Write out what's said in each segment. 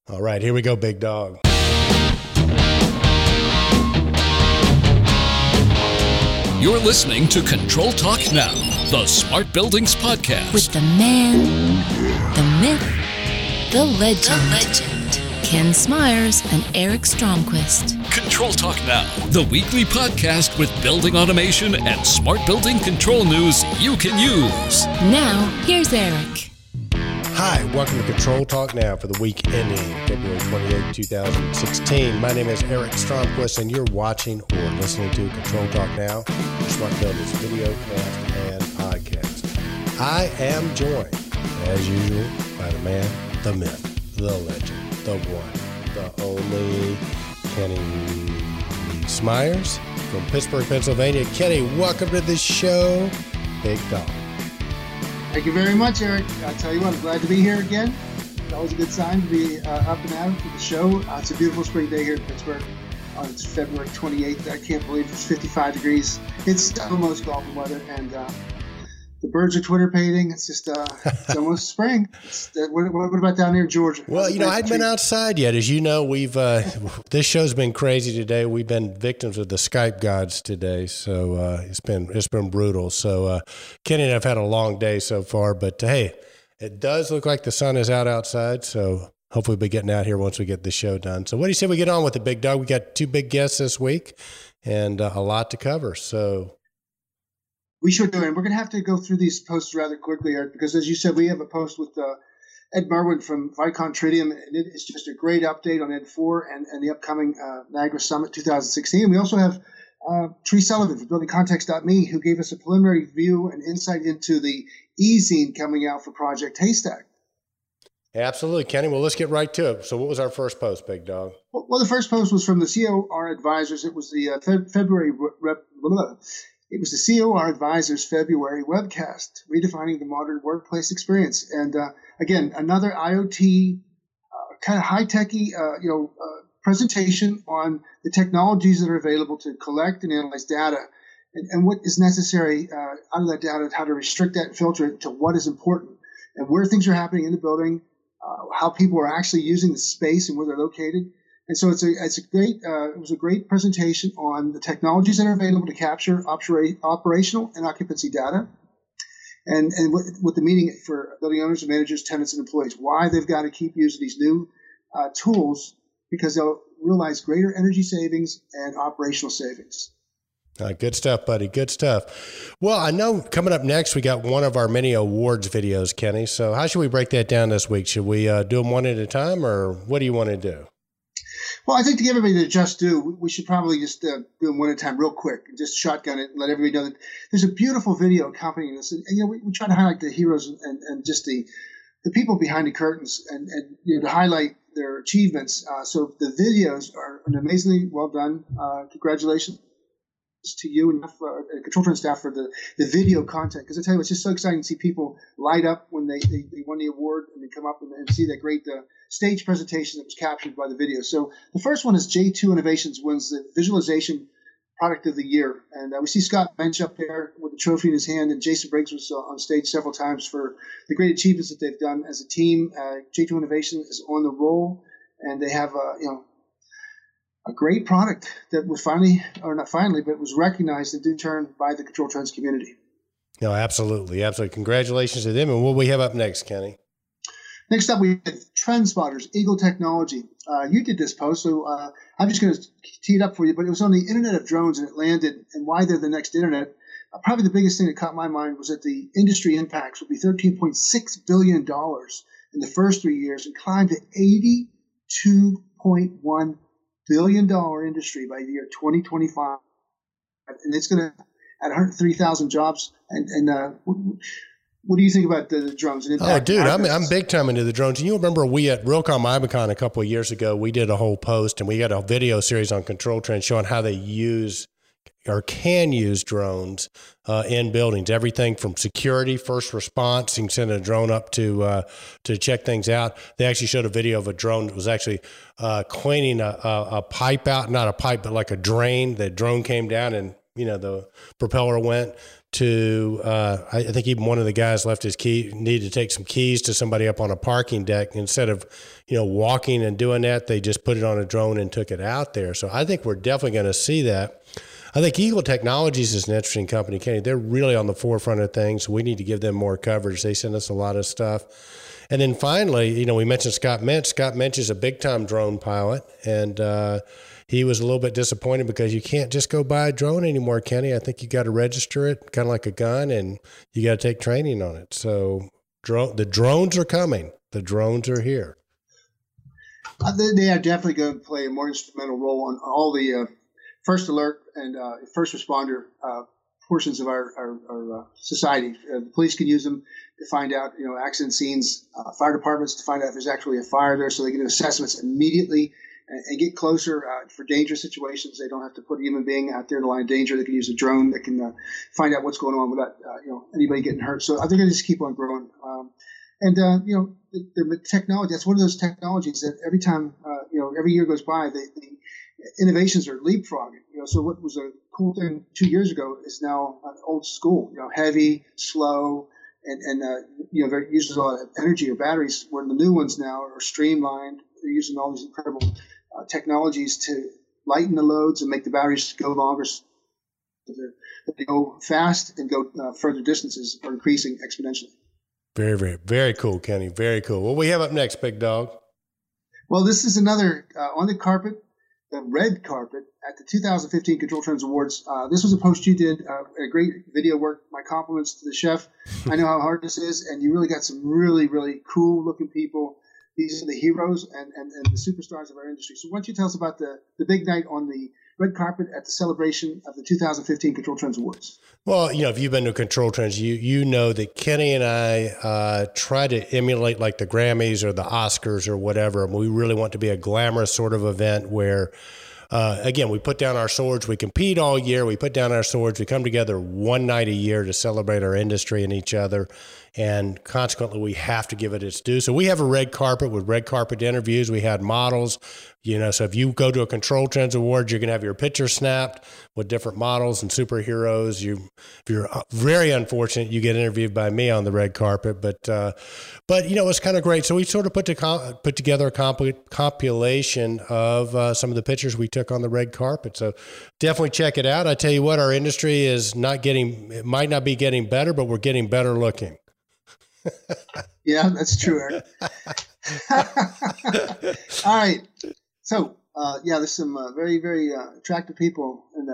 All right, here we go, big dog. You're listening to Control Talk Now, the Smart Buildings Podcast. With the man, the myth, the legend. Ken Smyers and Eric Stromquist. Control Talk Now, the weekly podcast with building automation and smart building control news you can use. Now, here's Eric. Hi, welcome to Control Talk Now for the week ending February 28, 2016. My name is Eric Stromquist, and you're watching or listening to Control Talk Now, Smart Buildings video cast and podcast. I am joined, as usual, by the man, the myth, the legend, the one, the only Kenny Smyers from Pittsburgh, Pennsylvania. Kenny, welcome to the show. Big dog. Thank you very much, Eric. I'll tell you what, I'm glad to be here again. It's always a good sign to be up and out for the show. It's a beautiful spring day here in Pittsburgh. It's February 28th. I can't believe it's 55 degrees. It's almost golfing weather, and the birds are twitterpating. It's just, it's almost spring. What about down there in Georgia? Well, you know, I hadn't been outside yet. As you know, we've this show's been crazy today. We've been victims of the Skype gods today, so it's been brutal. So Kenny and I've had a long day so far, but hey, it does look like the sun is out outside. So hopefully we'll be getting out here once we get the show done. So what do you say we get on with it, big dog? We got two big guests this week and a lot to cover. So. We sure do, and we're going to have to go through these posts rather quickly, Eric, because as you said, we have a post with Ed Merwin from Vicon Tritium, and it is just a great update on Ed 4 and the upcoming Niagara Summit 2016. We also have Tree Sullivan from BuildingContext.me, who gave us a preliminary view and insight into the e-zine coming out for Project Haystack. Absolutely, Kenny. Well, let's get right to it. So what was our first post, big dog? Well, the first post was from the COR Advisors. It was the It was the COR Advisors February webcast, redefining the modern workplace experience. And again, another IoT kind of high-techy, presentation on the technologies that are available to collect and analyze data, and what is necessary out of that data, how to restrict that and filter it to what is important, and where things are happening in the building, how people are actually using the space and where they're located. And so it was a great presentation on the technologies that are available to capture operational and occupancy data, and what the meaning for building owners and managers, tenants, and employees, why they've got to keep using these new tools, because they'll realize greater energy savings and operational savings. Good stuff, buddy. Good stuff. Well, I know coming up next, we got one of our many awards videos, Kenny. So how should we break that down this week? Should we do them one at a time, or what do you want to do? Well, I think to give everybody the just due, we should probably just do them one at a time real quick and just shotgun it and let everybody know that there's a beautiful video accompanying this. And we try to highlight the heroes and just the people behind the curtains and to highlight their achievements. So the videos are amazingly well done. Congratulations to you and Control Trend staff for the video content. Because I tell you, it's just so exciting to see people light up when they won the award and they come up and see that great stage presentation that was captured by the video. So the first one is J2 Innovations wins the Visualization Product of the Year. And we see Scott Bench up there with the trophy in his hand, and Jason Briggs was on stage several times for the great achievements that they've done as a team. J2 Innovation is on the roll, and they have a great product that was but was recognized in due turn by the Control Trends community. No, absolutely. Absolutely. Congratulations to them. And what we have up next, Kenny? Next up, we have Trend Spotters, Eagle Technology. You did this post, so I'm just going to tee it up for you, but it was on the Internet of Drones, and it landed, and why they're the next Internet. Probably the biggest thing that caught my mind was that the industry impacts would be $13.6 billion in the first 3 years and climb to $82.1 billion industry by the year 2025. And it's going to add 103,000 jobs. And what do you think about the drones? And oh, dude, I'm big time into the drones. And you remember we at Realcomm Ibicon a couple of years ago, we did a whole post and we got a video series on Control Trend showing how they use or can use drones in buildings. Everything from security, first response. You can send a drone up to check things out. They actually showed a video of a drone that was actually cleaning a pipe out, not a pipe, but like a drain. The drone came down and, the propeller went, to, I think even one of the guys left his key, needed to take some keys to somebody up on a parking deck. Instead of, walking and doing that, they just put it on a drone and took it out there. So I think we're definitely going to see that. I think Eagle Technologies is an interesting company, Kenny. They're really on the forefront of things. We need to give them more coverage. They send us a lot of stuff. And then finally, we mentioned Scott Minch. Scott Minch is a big-time drone pilot, and he was a little bit disappointed because you can't just go buy a drone anymore, Kenny. I think you got to register it, kind of like a gun, and you got to take training on it. So the drones are coming. The drones are here. They are definitely going to play a more instrumental role on all the first alert and first responder portions of our society. The police can use them to find out, accident scenes, fire departments to find out if there's actually a fire there, so they can do assessments immediately and get closer for dangerous situations. They don't have to put a human being out there in the line of danger. They can use a drone that can find out what's going on without anybody getting hurt. So I think I just keep on growing. The technology, that's one of those technologies that every time, every year goes by, the innovations are leapfrogging. So what was a cool thing 2 years ago is now old school, heavy, slow, and very uses a lot of energy or batteries, where the new ones now are streamlined. They're using all these incredible technologies to lighten the loads and make the batteries go longer. So they go fast and go further distances are increasing exponentially. Very, very, very cool, Kenny. Very cool. What we have up next, big dog? Well, this is another on the carpet, the red carpet at the 2015 Control Trends Awards. This was a post you did, a great video work. My compliments to the chef. I know how hard this is, and you really got some really, really cool looking people. These are the heroes and the superstars of our industry. So why don't you tell us about the big night on the red carpet at the celebration of the 2015 Control Trends Awards? Well, if you've been to Control Trends, you know that Kenny and I try to emulate like the Grammys or the Oscars or whatever. We really want to be a glamorous sort of event where, again, we put down our swords. We compete all year. We put down our swords. We come together one night a year to celebrate our industry and each other. And consequently, we have to give it its due. So we have a red carpet with red carpet interviews. We had models, so if you go to a Control Trends Awards, you're going to have your picture snapped with different models and superheroes. If you're very unfortunate, you get interviewed by me on the red carpet. But it's kind of great. So we sort of put together a compilation of some of the pictures we took on the red carpet. So definitely check it out. I tell you what, our industry is it might not be getting better, but we're getting better looking. Yeah, that's true, Eric. All right. So, there's some very, very attractive people in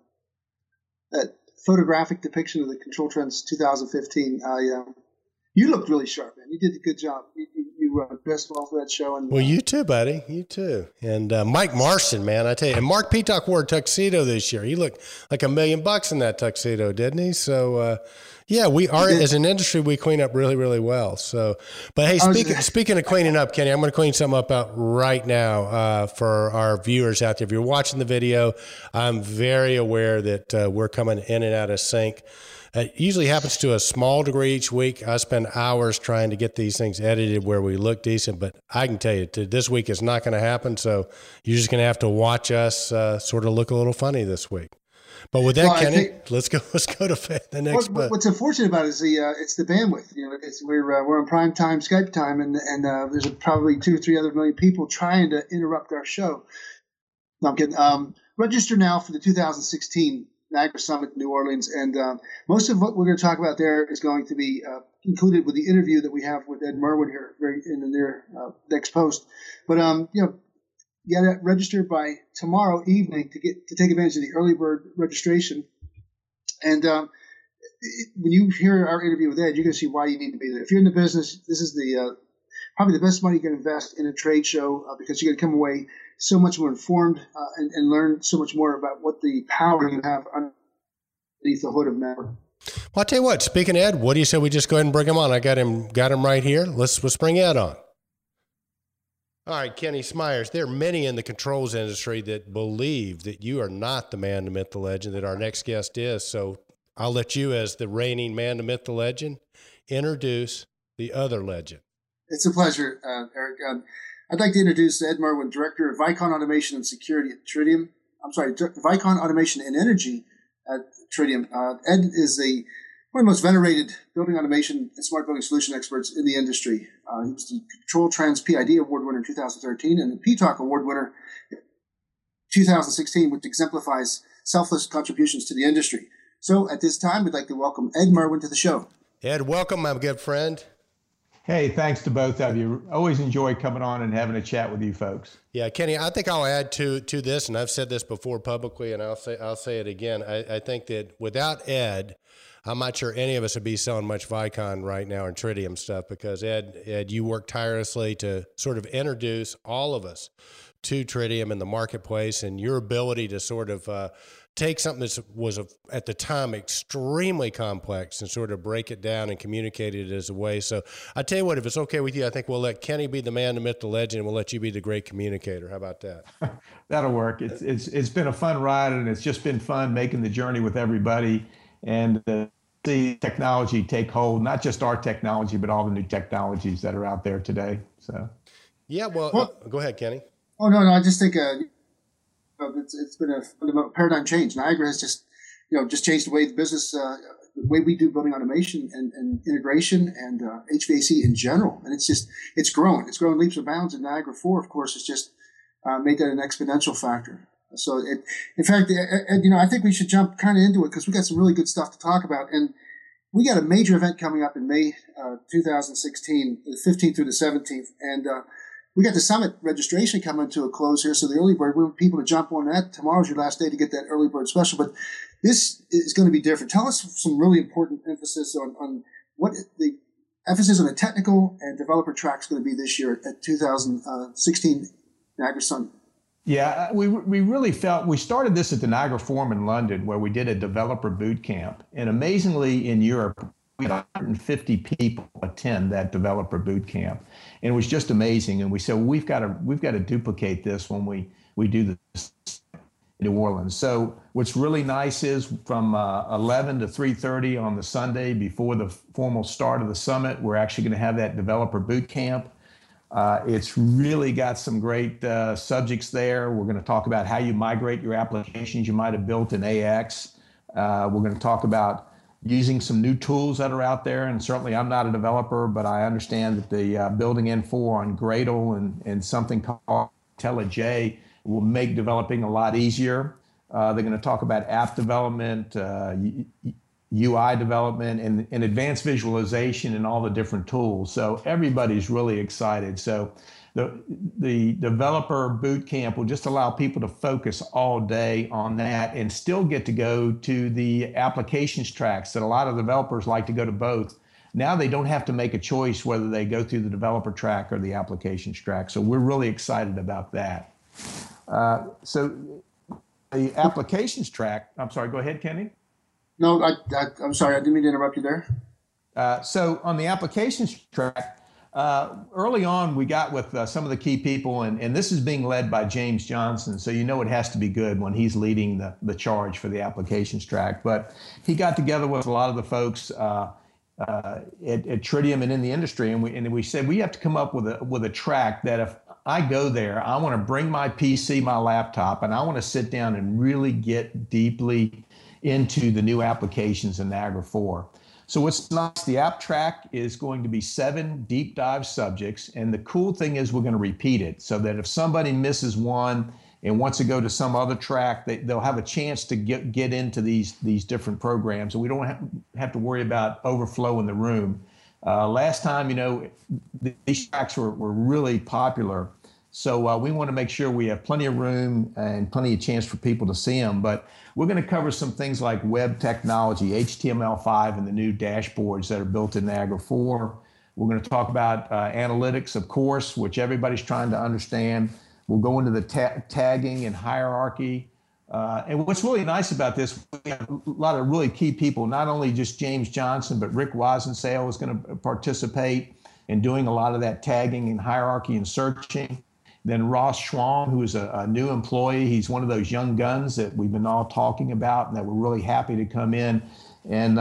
that photographic depiction of the Control Trends 2015. You looked really sharp, man. You did a good job. You dressed well for that show. And well, you too, buddy. You too. And Mike Marston, man, I tell you. And Mark Peacock wore a tuxedo this year. He looked like $1 million in that tuxedo, didn't he? So, we are, as an industry, we clean up really, really well. So, but hey, speaking of cleaning up, Kenny, I'm going to clean something up out right now for our viewers out there. If you're watching the video, I'm very aware that we're coming in and out of sync. It usually happens to a small degree each week. I spend hours trying to get these things edited where we look decent, but I can tell you this week is not going to happen. So you're just going to have to watch us sort of look a little funny this week. But with that, Kenny, let's go to the next. What's unfortunate about it is it's the bandwidth. We're on prime time, Skype time, and there's probably 2 or 3 other million people trying to interrupt our show. No, I'm kidding. Register now for the 2016 Niagara Summit in New Orleans, and most of what we're going to talk about there is going to be included with the interview that we have with Ed Merwin here, very in the near next post. But you got to register by tomorrow evening to take advantage of the early bird registration. And when you hear our interview with Ed, you're going to see why you need to be there. If you're in the business, this is probably the best money you can invest in a trade show because you're going to come away so much more informed and learn so much more about what the power you have underneath the hood of Maverick. Well, I'll tell you what. Speaking of Ed, what do you say we just go ahead and bring him on? I got him right here. Let's bring Ed on. All right, Kenny Smyers, there are many in the controls industry that believe that you are not the man, the myth, the legend that our next guest is. So I'll let you, as the reigning man, the myth, the legend, introduce the other legend. It's a pleasure, Eric. I'd like to introduce Ed Merwin, Director of Vicon Automation and Security at Tritium. Vicon Automation and Energy at Tritium. Ed is one of the most venerated building automation and smart building solution experts in the industry. He was the Control Trends PID Award winner in 2013 and the PTALK Award winner in 2016, which exemplifies selfless contributions to the industry. So at this time, we'd like to welcome Ed Merwin to the show. Ed, welcome, my good friend. Hey, thanks to both of you. Always enjoy coming on and having a chat with you folks. Yeah, Kenny, I think I'll add to this, and I've said this before publicly, and I'll say it again. I think that without Ed, I'm not sure any of us would be selling much Vicon right now and Tritium stuff, because Ed, you work tirelessly to sort of introduce all of us to Tritium in the marketplace, and your ability to sort of take something that was at the time extremely complex and sort of break it down and communicate it as a way. So I tell you what, if it's okay with you, I think we'll let Kenny be the man, the myth, the legend, and we'll let you be the great communicator. How about that? That'll work. It's been a fun ride, and it's just been fun making the journey with everybody and see technology take hold, not just our technology, but all the new technologies that are out there today. So, yeah, well go ahead, Kenny. Oh, no, I just think it's been a fundamental paradigm change. Niagara has just changed the way the business, the way we do building automation and integration and HVAC in general. And it's grown. It's grown leaps and bounds. And Niagara 4, of course, has just made that an exponential factor. So, in fact, I think we should jump kind of into it because we got some really good stuff to talk about. And we got a major event coming up in May 2016, the 15th through the 17th. And we got the summit registration coming to a close here, so the early bird, we want people to jump on that. Tomorrow's your last day to get that early bird special, but this is going to be different. Tell us some really important emphasis on what the emphasis on the technical and developer track is going to be this year at 2016 Niagara Summit. Yeah, we really felt, we started this at the Niagara Forum in London, where we did a developer boot camp, and amazingly in Europe, we had 150 people attend that developer boot camp, and it was just amazing. And we said, well, we've got to duplicate this when we do this in New Orleans. So what's really nice is from 11 to 3:30 on the Sunday before the formal start of the summit, we're actually going to have that developer boot camp. It's really got some great subjects there. We're going to talk about how you migrate your applications you might have built in AX. We're going to talk about using some new tools that are out there. And certainly I'm not a developer, but I understand that the building N4 on Gradle and something called IntelliJ will make developing a lot easier. They're going to talk about app development, UI development, and advanced visualization and all the different tools. So everybody's really excited. So the developer boot camp will just allow people to focus all day on that and still get to go to the applications tracks that a lot of developers like to go to both. Now they don't have to make a choice whether they go through the developer track or the applications track. So we're really excited about that. So the applications track, I'm sorry, go ahead, Kenny. No, I'm sorry, I didn't mean to interrupt you there. So on the applications track, early on, we got with some of the key people, and this is being led by James Johnson, so you know it has to be good when he's leading the charge for the applications track. But he got together with a lot of the folks at Tritium and in the industry, and we said we have to come up with a track that if I go there, I want to bring my PC, my laptop, and I want to sit down and really get deeply into the new applications in Niagara 4. So what's nice, the app track is going to be 7 deep dive subjects. And the cool thing is we're going to repeat it so that if somebody misses one and wants to go to some other track, they'll have a chance to get into these different programs. And we don't have to worry about overflow in the room. Last time, these tracks were really popular. So we want to make sure we have plenty of room and plenty of chance for people to see them. But we're going to cover some things like web technology, HTML5, and the new dashboards that are built in Niagara 4. We're going to talk about analytics, of course, which everybody's trying to understand. We'll go into the tagging and hierarchy. And what's really nice about this, we have a lot of really key people, not only just James Johnson, but Rick Wosensale is going to participate in doing a lot of that tagging and hierarchy and searching. Then Ross Schwam, who is a new employee. He's one of those young guns that we've been all talking about and that we're really happy to come in. And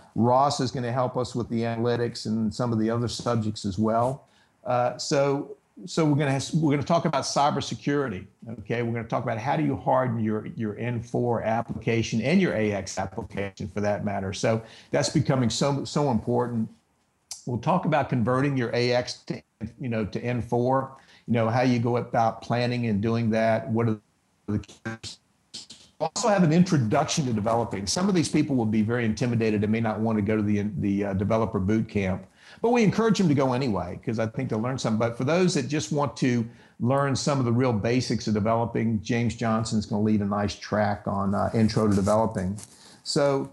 Ross is going to help us with the analytics and some of the other subjects as well. So So we're going to talk about cybersecurity. Okay, we're going to talk about how do you harden your N4 application and your AX application for that matter. So that's becoming so important. We'll talk about converting your AX to N4. How you go about planning and doing that. What are the keys? Also have an introduction to developing. Some of these people will be very intimidated and may not want to go to the developer boot camp, but we encourage them to go anyway because I think they'll learn something. But for those that just want to learn some of the real basics of developing, James Johnson's going to lead a nice track on intro to developing. So,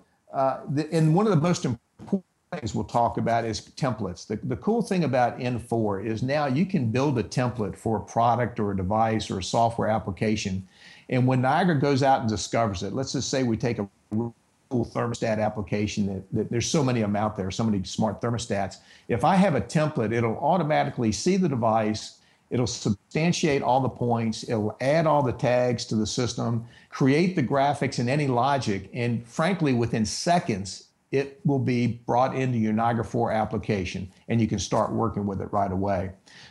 and one of the most important things we'll talk about is templates. The cool thing about N4 is now you can build a template for a product or a device or a software application. And when Niagara goes out and discovers it, let's just say we take a cool thermostat application that there's so many of them out there, so many smart thermostats. If I have a template, it'll automatically see the device, it'll substantiate all the points, it'll add all the tags to the system, create the graphics and any logic, and frankly, within seconds, it will be brought into your Niagara 4 application, and you can start working with it right away.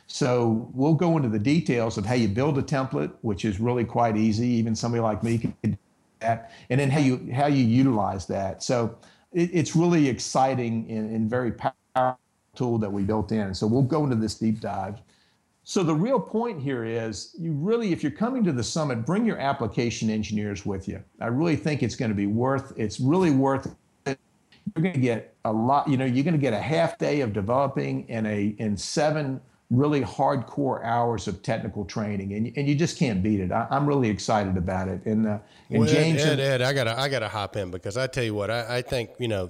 So we'll go into the details of how you build a template, which is really quite easy. Even somebody like me can do that, and then how you utilize that. So it's really exciting and very powerful tool that we built in. So we'll go into this deep dive. So the real point here is if you're coming to the summit, bring your application engineers with you. I really think it's really worth it. You're going to get a lot, you're going to get a half day of developing and 7 really hardcore hours of technical training, and you just can't beat it. I'm really excited about it. And James, Ed, I gotta hop in because I tell you what, I think I'm going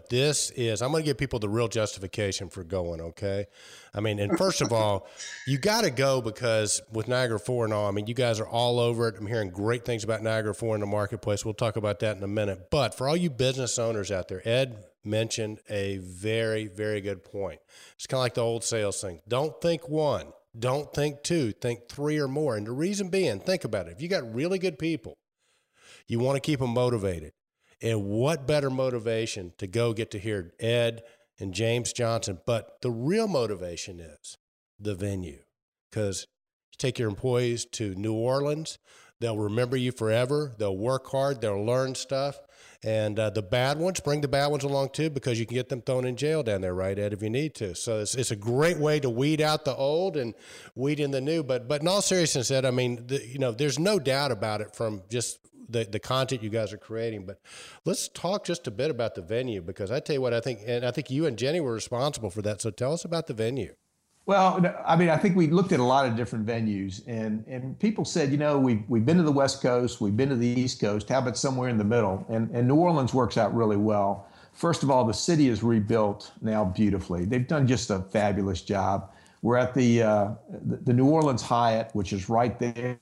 to give people the real justification for going. Okay, I mean, and first of all, you got to go because with Niagara 4 and all, I mean, you guys are all over it. I'm hearing great things about Niagara 4 in the marketplace. We'll talk about that in a minute. But for all you business owners out there, Ed mentioned a very, very good point. It's kind of like the old sales thing. Don't think 1, don't think 2, think 3 or more. And the reason being, think about it. If you got really good people, you want to keep them motivated. And what better motivation to go get to hear Ed and James Johnson? But the real motivation is the venue. Because you take your employees to New Orleans, they'll remember you forever. They'll work hard. They'll learn stuff. And the bad ones, bring the bad ones along too, because you can get them thrown in jail down there, right, Ed, if you need to. So it's a great way to weed out the old and weed in the new. But in all seriousness, Ed, I mean, there's no doubt about it from just the content you guys are creating. But let's talk just a bit about the venue, because I tell you what, I think you and Jenny were responsible for that. So tell us about the venue. Well, I mean, I think we looked at a lot of different venues, and people said, we've been to the West Coast, we've been to the East Coast, how about somewhere in the middle? And New Orleans works out really well. First of all, the city is rebuilt now beautifully. They've done just a fabulous job. We're at the New Orleans Hyatt, which is right there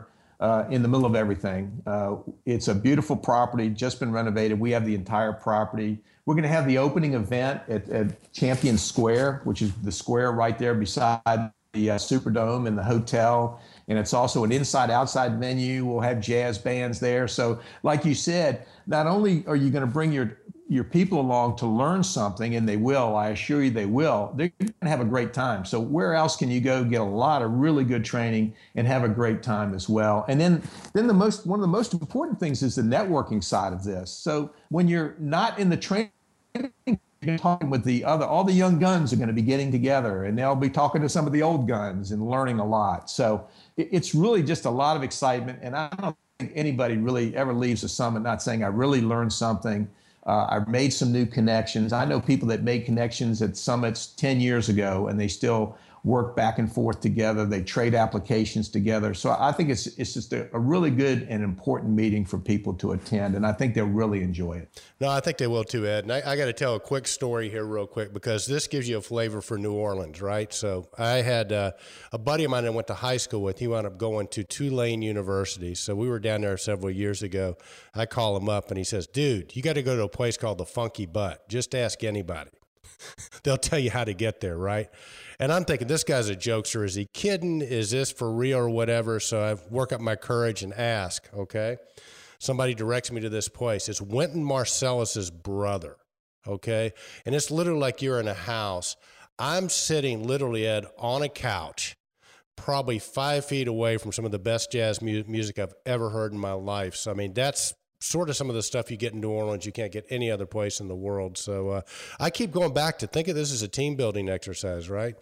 in the middle of everything. It's a beautiful property, just been renovated. We have the entire property. We're going to have the opening event at Champion Square, which is the square right there beside the Superdome and the hotel. And it's also an inside-outside venue. We'll have jazz bands there. So like you said, not only are you going to bring your people along to learn something, and they will, I assure you they will, they're going to have a great time. So where else can you go get a lot of really good training and have a great time as well? And then one of the most important things is the networking side of this. So when you're not in the training, you're talking with all the young guns are going to be getting together, and they'll be talking to some of the old guns and learning a lot. So it's really just a lot of excitement. And I don't think anybody really ever leaves a summit not saying, I really learned something. I've made some new connections. I know people that made connections at summits 10 years ago, and they still work back and forth together. They trade applications together. So I think it's just a really good and important meeting for people to attend, and I think they'll really enjoy it. No, I think they will too, Ed. And I got to tell a quick story here real quick, because this gives you a flavor for New Orleans, right? So I had a buddy of mine I went to high school with. He wound up going to Tulane University. So we were down there several years ago. I call him up, and he says, dude, you got to go to a place called the Funky Butt. Just ask anybody. They'll tell you how to get there, right? And I'm thinking, this guy's a jokester. Is he kidding? Is this for real or whatever? So I work up my courage and ask, okay? Somebody directs me to this place. It's Wynton Marsalis's brother, okay? And it's literally like you're in a house. I'm sitting literally, Ed, on a couch. probably 5 feet away from some of the best jazz music I've ever heard in my life. So, I mean, that's sort of some of the stuff you get in New Orleans you can't get any other place in the world. So I keep going back to think of this as a team building exercise, right?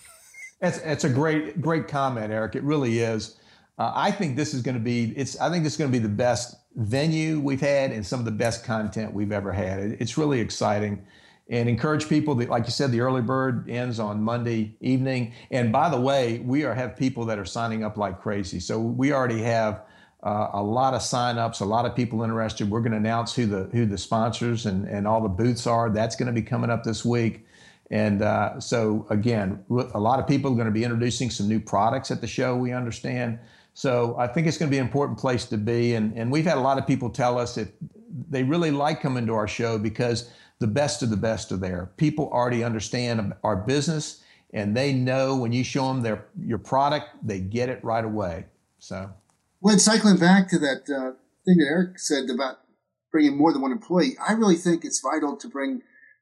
It's a great comment, Eric. It really is. I think this is going to be the best venue we've had and some of the best content we've ever had. It's really exciting, and encourage people that, like you said, the early bird ends on Monday evening. And by the way, we have people that are signing up like crazy. So we already have a lot of signups, a lot of people interested. We're going to announce who the sponsors and all the booths are. That's going to be coming up this week. And so again, a lot of people are going to be introducing some new products at the show, we understand. So I think it's going to be an important place to be. And we've had a lot of people tell us that they really like coming to our show because the best of the best are there. People already understand our business, and they know when you show them your product, they get it right away. So, well, cycling back to that thing that Eric said about bringing more than one employee, I really think it's vital to bring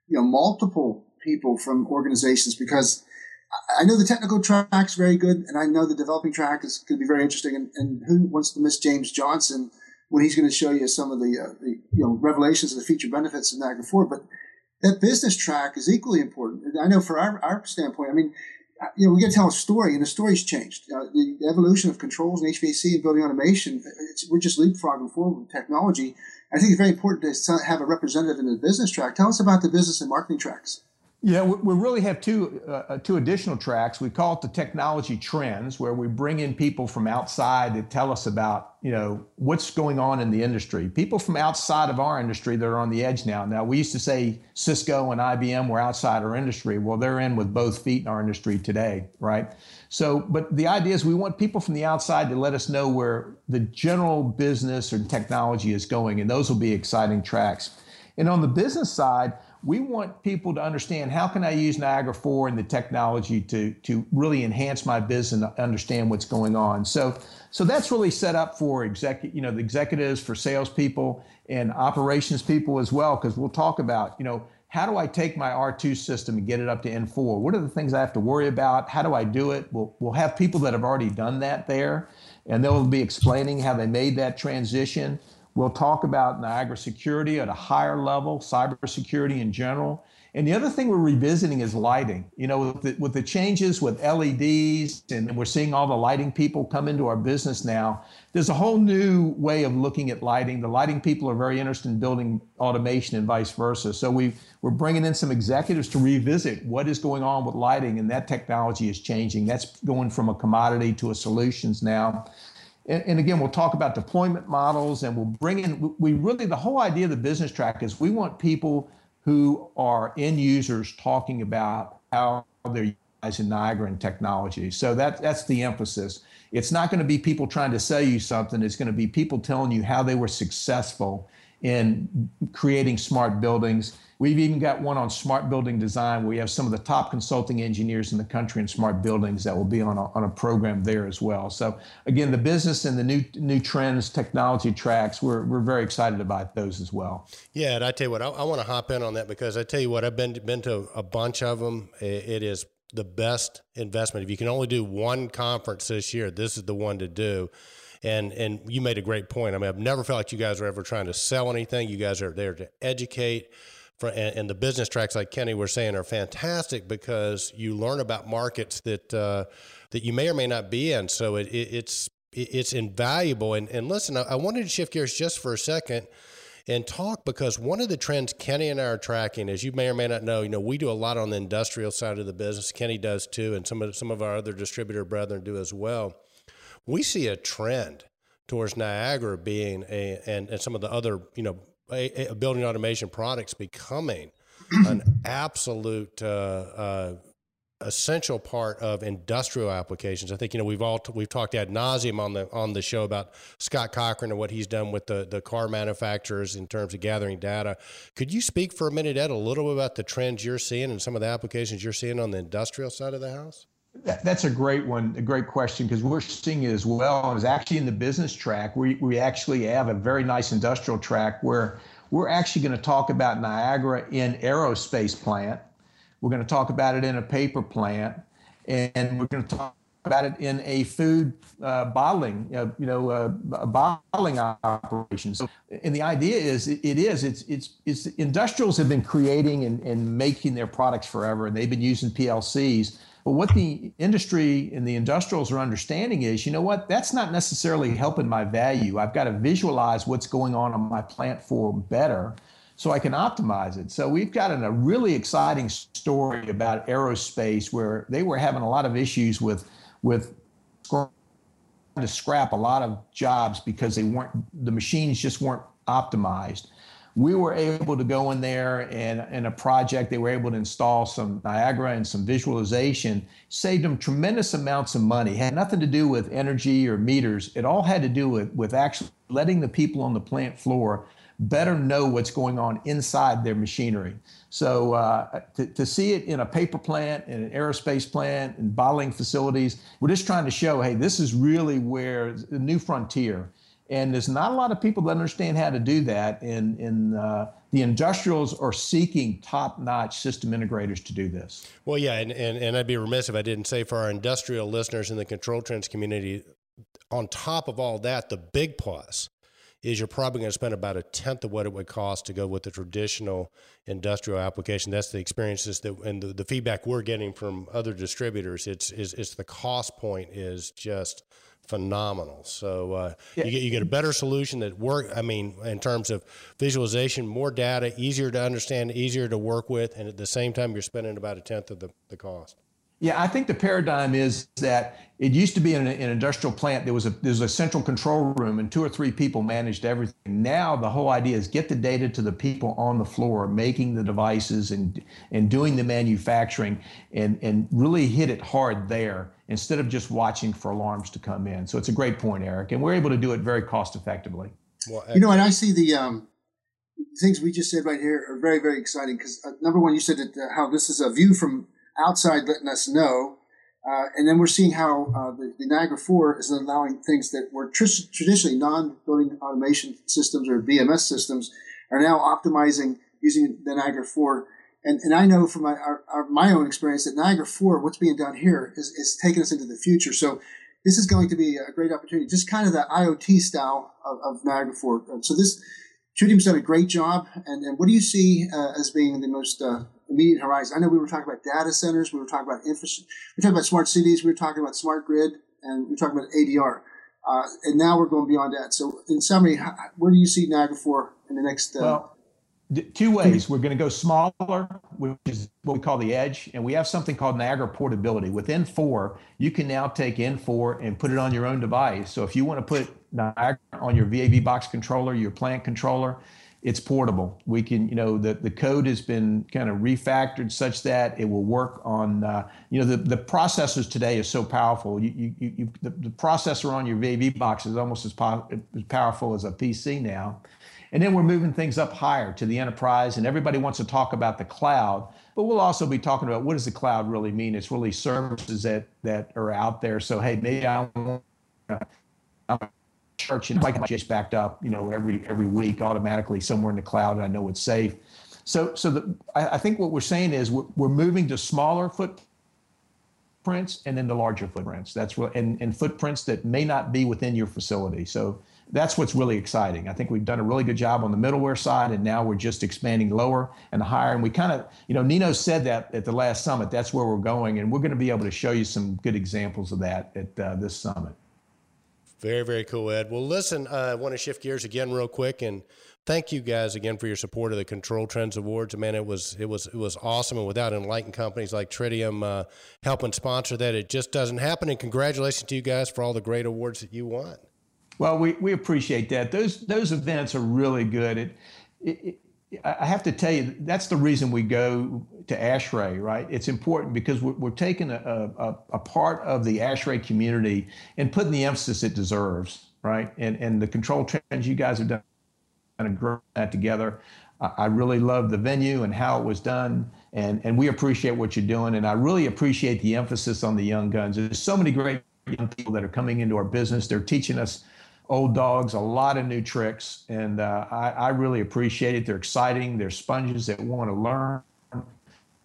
multiple people from organizations, because I know the technical track's very good, and I know the developing track is going to be very interesting. And who wants to miss James Johnson when he's going to show you some of the revelations of the feature benefits of Niagara 4? But that business track is equally important. And I know for our standpoint, I mean, we got to tell a story, and the story's changed. The evolution of controls and HVAC and building automation, we're just leapfrogging forward with technology. I think it's very important to have a representative in the business track. Tell us about the business and marketing tracks. Yeah, we really have two additional tracks. We call it the technology trends, where we bring in people from outside to tell us about, what's going on in the industry. People from outside of our industry that are on the edge now. Now, we used to say Cisco and IBM were outside our industry. Well, they're in with both feet in our industry today, right? So, but the idea is we want people from the outside to let us know where the general business or technology is going, and those will be exciting tracks. And on the business side, we want people to understand, how can I use Niagara 4 and the technology to really enhance my business and understand what's going on. So that's really set up for the executives, for salespeople and operations people as well, because we'll talk about, how do I take my R2 system and get it up to N4? What are the things I have to worry about? How do I do it? We'll have people that have already done that there, and they'll be explaining how they made that transition. We'll talk about Niagara security at a higher level, cybersecurity in general. And the other thing we're revisiting is lighting. With the changes with LEDs, and we're seeing all the lighting people come into our business now, there's a whole new way of looking at lighting. The lighting people are very interested in building automation and vice versa. So we're bringing in some executives to revisit what is going on with lighting, and that technology is changing. That's going from a commodity to a solutions now. And again, we'll talk about deployment models, and we'll bring in, the whole idea of the business track is we want people who are end users talking about how they're utilizing Niagara and technology. So that's the emphasis. It's not going to be people trying to sell you something. It's going to be people telling you how they were successful in creating smart buildings. We've even got one on smart building design. We have some of the top consulting engineers in the country in smart buildings that will be on a program there as well. So again, the business and the new trends, technology tracks, we're very excited about those as well. Yeah, and I tell you what, I want to hop in on that, because I tell you what, I've been to a bunch of them. It is the best investment. If you can only do one conference this year, this is the one to do. And you made a great point. I mean, I've never felt like you guys are ever trying to sell anything. You guys are there to educate. And the business tracks, like Kenny was saying, are fantastic, because you learn about markets that you may or may not be in. So it's invaluable. And listen, I wanted to shift gears just for a second and talk, because one of the trends Kenny and I are tracking, as you may or may not know, we do a lot on the industrial side of the business. Kenny does too, and some of our other distributor brethren do as well. We see a trend towards Niagara being and some of the other, building automation products becoming an absolute essential part of industrial applications. I think we've talked ad nauseum on the show about Scott Cochran and what he's done with the car manufacturers in terms of gathering data. Could you speak for a minute, Ed, a little bit about the trends you're seeing and some of the applications you're seeing on the industrial side of the house? That's a great one, a great question, because we're seeing it as well. And it's actually in the business track. We actually have a very nice industrial track where we're actually going to talk about Niagara in aerospace plant. We're going to talk about it in a paper plant, and we're going to talk about it in a food bottling, a bottling operation. So, and the idea is, it's industrials have been creating and making their products forever, and they've been using PLCs. But what the industry and the industrials are understanding is, you know what, that's not necessarily helping my value. I've got to visualize what's going on my plant floor better so I can optimize it. So we've got a really exciting story about aerospace where they were having a lot of issues with to scrap a lot of jobs because the machines just weren't optimized. We were able to go in there and in a project, they were able to install some Niagara and some visualization, saved them tremendous amounts of money. It had nothing to do with energy or meters. It all had to do with actually letting the people on the plant floor better know what's going on inside their machinery. So to see it in a paper plant, in an aerospace plant, in bottling facilities, we're just trying to show, hey, this is really where the new frontier. And there's not a lot of people that understand how to do that. And the industrials are seeking top-notch system integrators to do this. Well, yeah, and I'd be remiss if I didn't say for our industrial listeners in the Control Trends community, on top of all that, the big plus is you're probably going to spend about a tenth of what it would cost to go with the traditional industrial application. That's the experiences and the feedback we're getting from other distributors. It's the cost point is just phenomenal. So you get a better solution that in terms of visualization, more data, easier to understand, easier to work with, and at the same time, you're spending about a tenth of the cost. Yeah, I think the paradigm is that it used to be in an industrial plant, there's a central control room and 2 or 3 people managed everything. Now the whole idea is get the data to the people on the floor, making the devices and doing the manufacturing and really hit it hard there instead of just watching for alarms to come in. So it's a great point, Eric, and we're able to do it very cost effectively. Well, and I see the things we just said right here are very, very exciting because number one, you said that how this is a view from outside letting us know. And then we're seeing how the Niagara 4 is allowing things that were traditionally non-building automation systems or VMS systems are now optimizing using the Niagara 4. And I know from my own experience that Niagara 4, what's being done here is taking us into the future. So this is going to be a great opportunity, just kind of the IoT style of Niagara 4. So Tritium's done a great job. And what do you see as being the most immediate horizon? I know we were talking about data centers, we were talking about infrastructure, we were talking about smart cities, we were talking about smart grid, and we were talking about ADR. And now we're going beyond that. So in summary, where do you see Niagara 4 in the next... Well, 2 ways. We're going to go smaller, which is what we call the edge, and we have something called Niagara Portability. With N4, you can now take N4 and put it on your own device. So if you want to put Niagara on your VAV box controller, your plant controller, it's portable. We can, the code has been kind of refactored such that it will work on, the processors today is so powerful. The processor on your VAV box is almost as powerful as a PC now. And then we're moving things up higher to the enterprise, and everybody wants to talk about the cloud, but we'll also be talking about what does the cloud really mean? It's really services that are out there. So, hey, maybe I'm church and like just backed up, every week automatically somewhere in the cloud, and I know it's safe. So I think what we're saying is we're moving to smaller footprints and then to larger footprints. That's what, and footprints that may not be within your facility. So that's what's really exciting. I think we've done a really good job on the middleware side, and now we're just expanding lower and higher. And we kind of, Nino said that at the last summit, that's where we're going, and we're going to be able to show you some good examples of that at this summit. Very, very cool, Ed. Well, listen, I want to shift gears again real quick, and thank you guys again for your support of the Control Trends Awards. Man, it was awesome, and without enlightened companies like Tritium helping sponsor that, it just doesn't happen. And congratulations to you guys for all the great awards that you won. Well, we appreciate that. Those events are really good. I have to tell you, that's the reason we go to ASHRAE, right? It's important because we're taking a part of the ASHRAE community and putting the emphasis it deserves, right? And the Control Trends, you guys have done a great that together. I really love the venue and how it was done, and we appreciate what you're doing. And I really appreciate the emphasis on the young guns. There's so many great young people that are coming into our business. They're teaching us old dogs a lot of new tricks, and I really appreciate it. They're exciting. They're sponges that want to learn.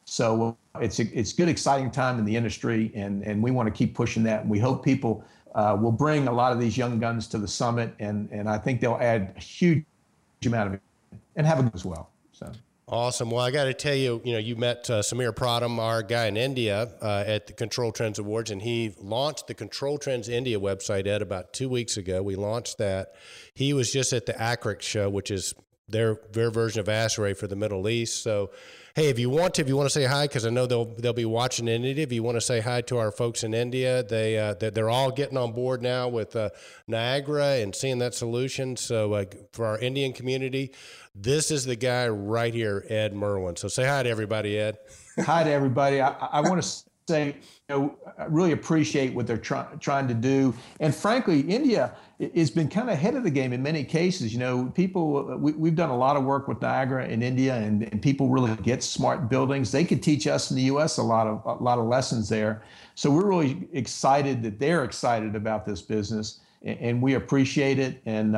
So it's good, exciting time in the industry, and we want to keep pushing that. And we hope people will bring a lot of these young guns to the summit, and I think they'll add a huge amount of it and have them as well. So. Awesome. Well, I got to tell you, you met Samir Pradham, our guy in India, at the Control Trends Awards, and he launched the Control Trends India website, Ed, about 2 weeks ago. We launched that. He was just at the ACRIC show, which is their version of ASHRAE for the Middle East. So, hey, if you want to say hi, because I know they'll be watching in India. If you want to say hi to our folks in India, they're all getting on board now with Niagara and seeing that solution. So for our Indian community, this is the guy right here, Ed Merwin. So say hi to everybody, Ed. Hi to everybody. I want to say, I really appreciate what they're trying to do. And frankly, India has been kind of ahead of the game in many cases. We've done a lot of work with Niagara in India, and people really get smart buildings. They could teach us in the U.S. a lot of lessons there. So we're really excited that they're excited about this business, and we appreciate it. And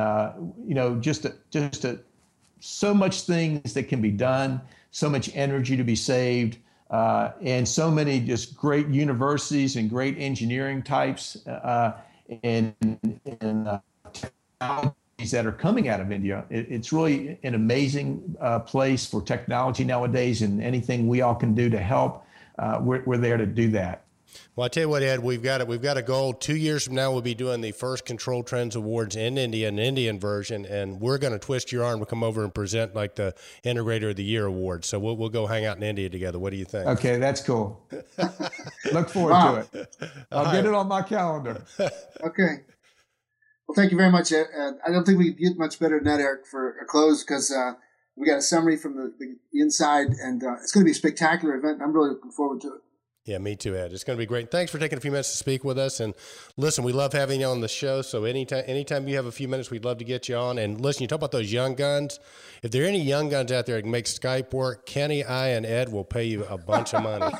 so much things that can be done, so much energy to be saved. And so many just great universities and great engineering types and technologies that are coming out of India. It's really an amazing place for technology nowadays, and anything we all can do to help, we're there to do that. Well, I tell you what, Ed, we've got a goal. 2 years from now, we'll be doing the first Control Trends Awards in India, an Indian version, and we're going to twist your arm to come over and present like the Integrator of the Year award. So we'll go hang out in India together. What do you think? Okay, that's cool. Look forward to it. I'll get it on my calendar. Okay. Well, thank you very much, Ed. I don't think we get much better than that, Eric, for a close, because we got a summary from the inside, and it's going to be a spectacular event. I'm really looking forward to it. Yeah, me too, Ed. It's going to be great. Thanks for taking a few minutes to speak with us. And listen, we love having you on the show. So anytime you have a few minutes, we'd love to get you on. And listen, you talk about those young guns. If there are any young guns out there that can make Skype work, Kenny, I, and Ed will pay you a bunch of money.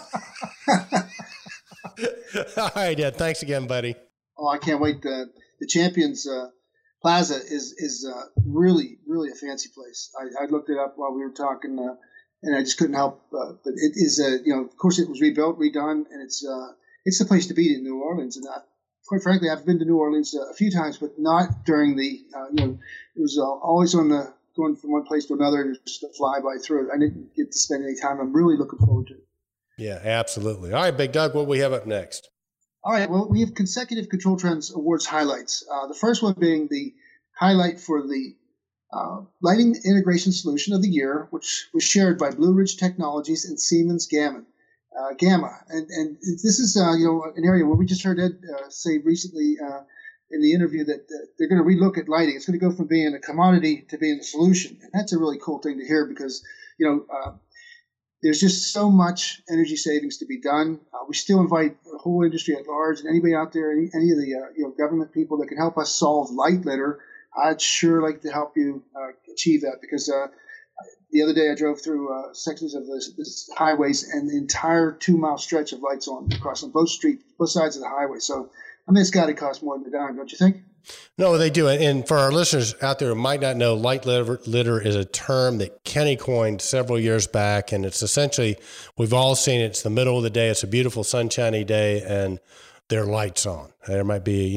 All right, Ed. Thanks again, buddy. Oh, I can't wait. The Champions Plaza is really, really a fancy place. I looked it up while we were talking. And I just couldn't help. But it is, of course, it was rebuilt, redone, and it's the place to be in New Orleans. And quite frankly, I've been to New Orleans a few times, but not during the, it was always on the going from one place to another, and just a flyby through it. I didn't get to spend any time. I'm really looking forward to it. Yeah, absolutely. All right, Big Doug, what do we have up next? All right, well, we have consecutive Control Trends Awards highlights. The first one being the highlight for the Lighting Integration Solution of the Year, which was shared by Blue Ridge Technologies and Siemens Gamma. And this is an area where we just heard Ed say recently in the interview that they're going to relook at lighting. It's going to go from being a commodity to being a solution, and that's a really cool thing to hear, because there's just so much energy savings to be done. We still invite the whole industry at large, and anybody out there, any of the government people that can help us solve light litter. I'd sure like to help you achieve that, because the other day I drove through sections of this highways, and the entire 2-mile stretch of lights on across both sides of the highway. So, I mean, it's got to cost more than a dime, don't you think? No, they do. And for our listeners out there who might not know, light litter is a term that Kenny coined several years back, and it's essentially, we've all seen it. It's the middle of the day. It's a beautiful sunshiny day, and there are lights on. There might be,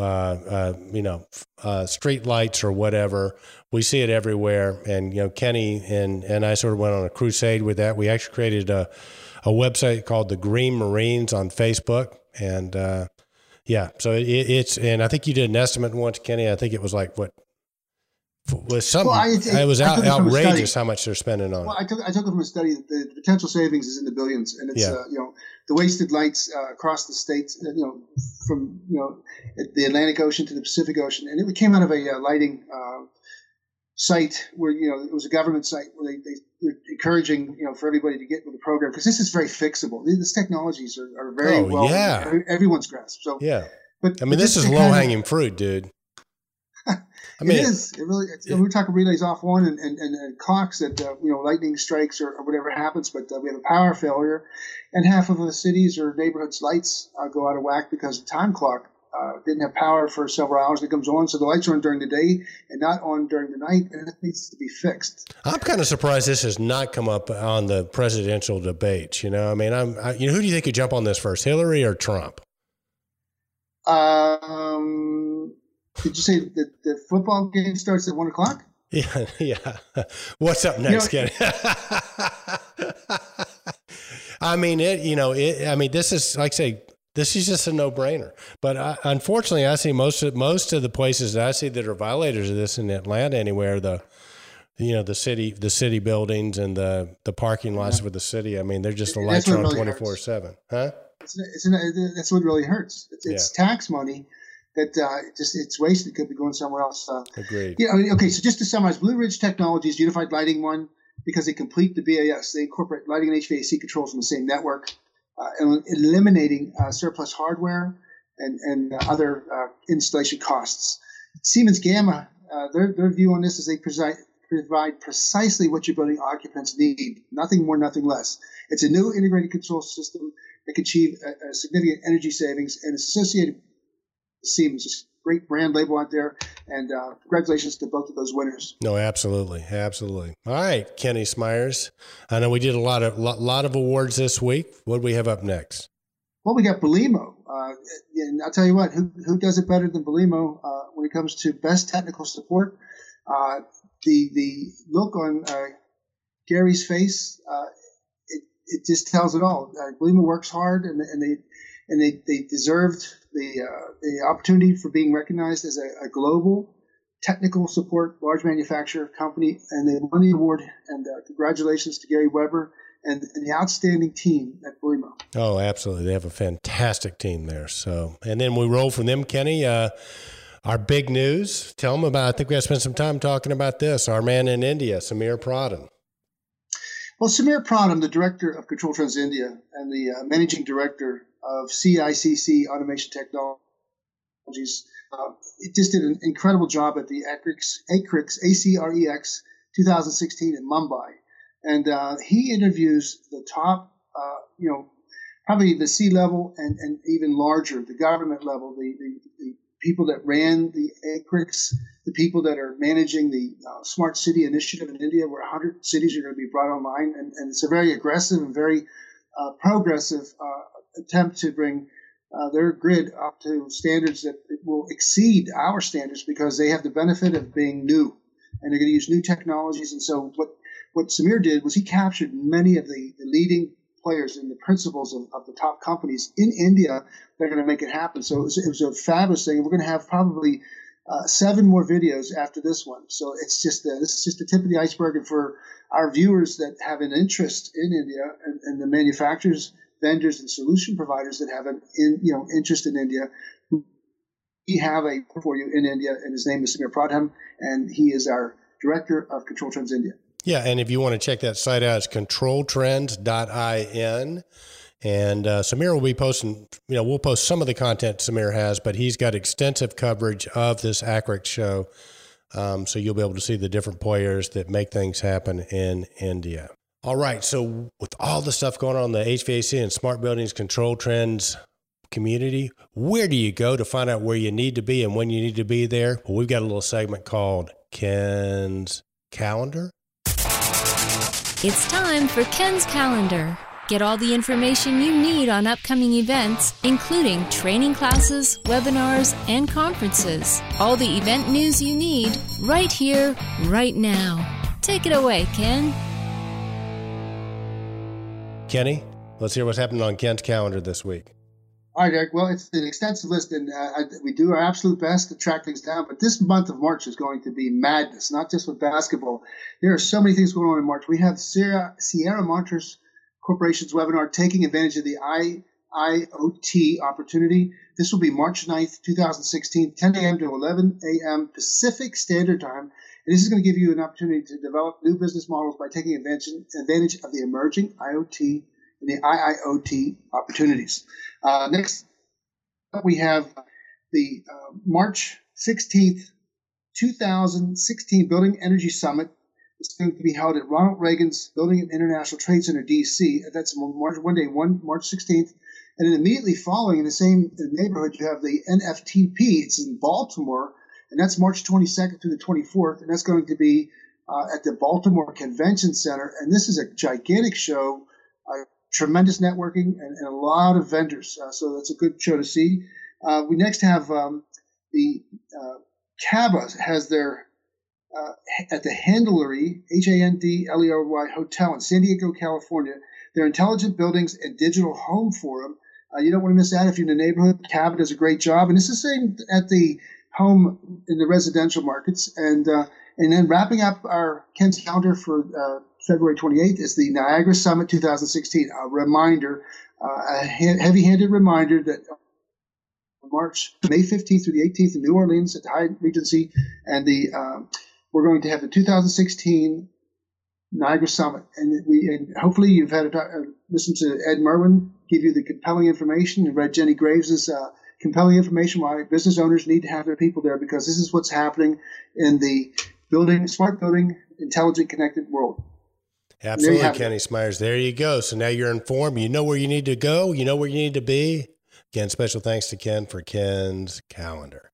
street lights or whatever. We see it everywhere. And, Kenny and I sort of went on a crusade with that. We actually created a website called the Green Marines on Facebook. And, so it's, and I think you did an estimate once, Kenny. I think it was like, what? Was something. Well, it was outrageous how much they're spending on. Well, I took it from a study that the potential savings is in the billions, and it's the wasted lights across the states, from the Atlantic Ocean to the Pacific Ocean, and it came out of a lighting site where it was a government site where they're encouraging for everybody to get with the program, because this is very fixable. These technologies are very everyone's grasp. So but this is low hanging fruit, dude. It is. It really. We're talking relays off one and clocks that lightning strikes or whatever happens, but we have a power failure, and half of the cities or neighborhoods' lights go out of whack because of time clock didn't have power for several hours. It comes on, so the lights are on during the day and not on during the night, and it needs to be fixed. I'm kind of surprised this has not come up on the presidential debates. You know, I mean, who do you think could jump on this first, Hillary or Trump? Did you say that the football game starts at 1:00? Yeah. What's up next, Kenny? I mean, this is, like I say, this is just a no-brainer. But unfortunately, I see most of the places that I see that are violators of this in Atlanta anywhere, the city buildings and the parking lots for the city. I mean, they're just the lights on really 24/7. Huh? That's what really hurts. It's tax money that it's wasted. It could be going somewhere else. Agreed. Yeah. Okay. So just to summarize, Blue Ridge Technologies, Unified Lighting One, because they complete the BAS, they incorporate lighting and HVAC controls in the same network, eliminating surplus hardware and other installation costs. Siemens Gamma, their view on this is they provide precisely what your building occupants need, nothing more, nothing less. It's a new integrated control system that can achieve a significant energy savings, and it's associated with Siemens. It's a great brand label out there, and congratulations to both of those winners. No, absolutely. All right, Kenny Smyers. I know we did a lot of awards this week. What do we have up next? Well, we got Belimo, and I'll tell you what, who does it better than Belimo when it comes to best technical support? The look on Gary's face, it just tells it all. Belimo works hard, and they deserved the opportunity for being recognized as a global technical support large manufacturer company, and they won the award. And congratulations to Gary Weber and the outstanding team at Belimo. Oh, absolutely. They have a fantastic team there. So, and then we roll from them, Kenny. Our big news. Tell them about. I think we have to spend some time talking about this. Our man in India, Samir Pradhan. Well, Samir Pradhan, the director of Control Trends India and the managing director of CICC Automation Technologies, it just did an incredible job at the ACREX 2016 in Mumbai. And he interviews the top, probably the C-level and even larger, the government level, the people that ran the ACREX, the people that are managing the Smart City Initiative in India, where 100 cities are going to be brought online. And it's a very aggressive and very progressive attempt to bring their grid up to standards that will exceed our standards, because they have the benefit of being new, and they're going to use new technologies. And so what Samir did was he captured many of the leading players and the principals of the top companies in India that are going to make it happen. So it was a fabulous thing. We're going to have probably 7 more videos after this one. So it's just this is just the tip of the iceberg. And for our viewers that have an interest in India, and the manufacturers, vendors, and solution providers that have an interest in India, we have a for you in India, and his name is Samir Pradhan, and he is our director of Control Trends India. Yeah, and if you want to check that site out, it's controltrends.in. And Samir will be posting, we'll post some of the content Samir has, but he's got extensive coverage of this ACREX show. So you'll be able to see the different players that make things happen in India. All right, so with all the stuff going on in the HVAC and smart buildings control trends community, where do you go to find out where you need to be and when you need to be there? Well, we've got a little segment called Ken's Calendar. It's time for Ken's Calendar. Get all the information you need on upcoming events, including training classes, webinars, and conferences. All the event news you need right here, right now. Take it away, Ken. Kenny, let's hear what's happening on Ken's calendar this week. All right, Eric. Well, it's an extensive list, and we do our absolute best to track things down. But this month of March is going to be madness, not just with basketball. There are so many things going on in March. We have Sierra Motors Corporation's webinar, Taking Advantage of the IoT Opportunity. This will be March 9th, 2016, 10 a.m. to 11 a.m. Pacific Standard Time. And this is going to give you an opportunity to develop new business models by taking advantage of the emerging IoT and the IIoT opportunities. Next up, we have the March 16th, 2016 Building Energy Summit. It's going to be held at Ronald Reagan's Building and International Trade Center, D.C. That's March 16th. And then immediately following in the same neighborhood, you have the NFTP. It's in Baltimore, and that's March 22nd through the 24th, and that's going to be at the Baltimore Convention Center. And this is a gigantic show, tremendous networking, and a lot of vendors. So that's a good show to see. We next have the CABA has their at the Handlery, Handlery Hotel in San Diego, California, their Intelligent Buildings and Digital Home Forum. You don't want to miss that if you're in the neighborhood. CABA does a great job, and it's the same at the home in the residential markets. And then wrapping up our Ken's calendar for February 28th is the Niagara Summit 2016. A reminder, a heavy-handed reminder that May 15th through the 18th in New Orleans at the Hyatt Regency, and we're going to have the 2016 Niagara Summit, and hopefully you've had listened to Ed Merwin give you the compelling information, and read Jenny Graves' compelling information why business owners need to have their people there, because this is what's happening in the smart building, intelligent, connected world. Absolutely, Kenny Smyers. There you go. So now you're informed. You know where you need to go. You know where you need to be. Again, special thanks to Ken for Ken's calendar.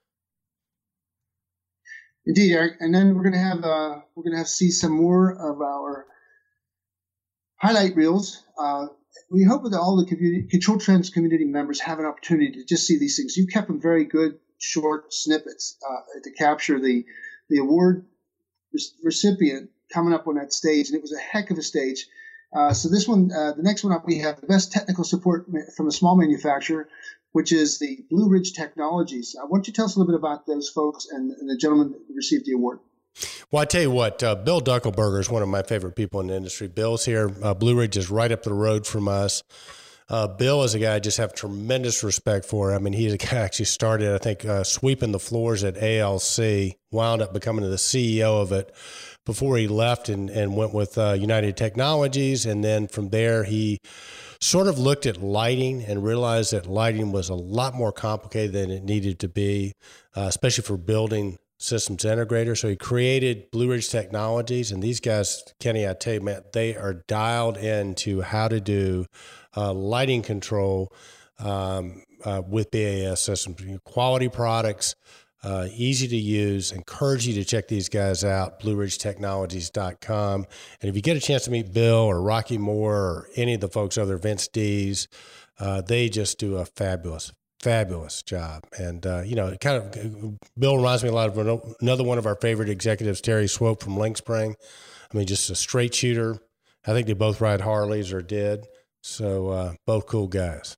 Indeed, Eric. And then we're gonna have see some more of our highlight reels. We hope that all the Control Trends community members have an opportunity to just see these things. You kept them very good, short snippets to capture the award recipient coming up on that stage, and it was a heck of a stage. So this one, the next one up, we have the best technical support from a small manufacturer, which is the Blue Ridge Technologies. Why don't you tell us a little bit about those folks and the gentleman who received the award? Well, I tell you what, Bill Duckelberger is one of my favorite people in the industry. Bill's here. Blue Ridge is right up the road from us. Bill is a guy I just have tremendous respect for. I mean, he's a guy actually started, I think, sweeping the floors at ALC, wound up becoming the CEO of it before he left and went with United Technologies. And then from there, he sort of looked at lighting and realized that lighting was a lot more complicated than it needed to be, especially for building systems integrator. So he created Blue Ridge Technologies, and these guys, Kenny, I tell you, man, they are dialed into how to do lighting control with BAS systems, quality products, easy to use. Encourage you to check these guys out, BlueRidgeTechnologies.com. And if you get a chance to meet Bill or Rocky Moore or any of the folks over there, Vince Dees, they just do a fabulous job. And, Bill reminds me a lot of another one of our favorite executives, Terry Swope from Linkspring. I mean, just a straight shooter. I think they both ride Harleys or did. So both cool guys.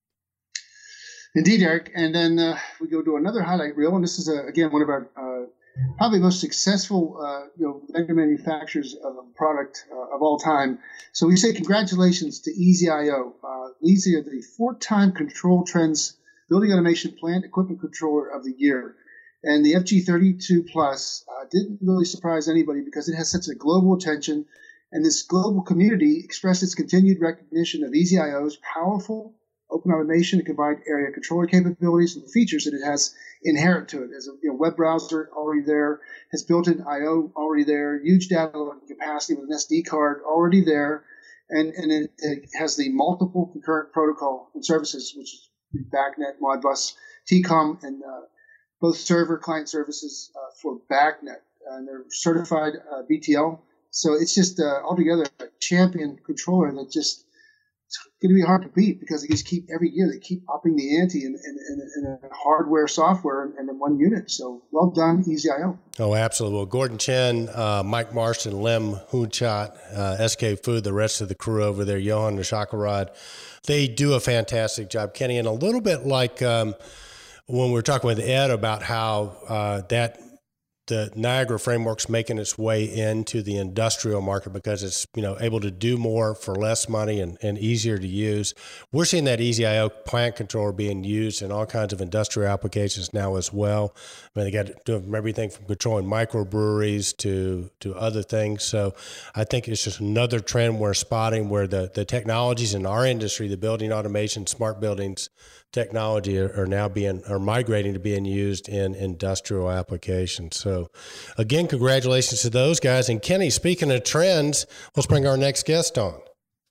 Indeed, Eric. And then we go to another highlight reel. And this is, again, one of our probably most successful vendor manufacturers of a product of all time. So we say congratulations to EasyIO. Easy are the 4-time Control Trends Building Automation Plant Equipment Controller of the Year. And the FG32 Plus didn't really surprise anybody because it has such a global attention, and this global community expressed its continued recognition of EasyIO's powerful open automation and combined area controller capabilities and the features that it has inherent to it. As a web browser already there, has built-in I/O already there, huge data capacity with an SD card already there, and it has the multiple concurrent protocol and services, which is BACnet, Modbus, TCOM, and both server client services for BACnet, and they're certified BTL. So it's just altogether a champion controller that just it's going to be hard to beat because every year they keep upping the ante in hardware, software, and in one unit. So well done, EasyIO. Oh, absolutely. Well, Gordon Chen, Mike Marston, Lim Hunchat, SK Food, the rest of the crew over there, Johan Nishakarad, they do a fantastic job, Kenny. And a little bit like when we were talking with Ed about how the Niagara framework's making its way into the industrial market because it's able to do more for less money and easier to use. We're seeing that EasyIO plant controller being used in all kinds of industrial applications now as well. I mean, they got to do everything from controlling microbreweries to other things. So I think it's just another trend we're spotting where the technologies in our industry, the building automation, smart buildings technology are migrating to being used in industrial applications. So again, congratulations to those guys. And Kenny, speaking of trends, let's bring our next guest on.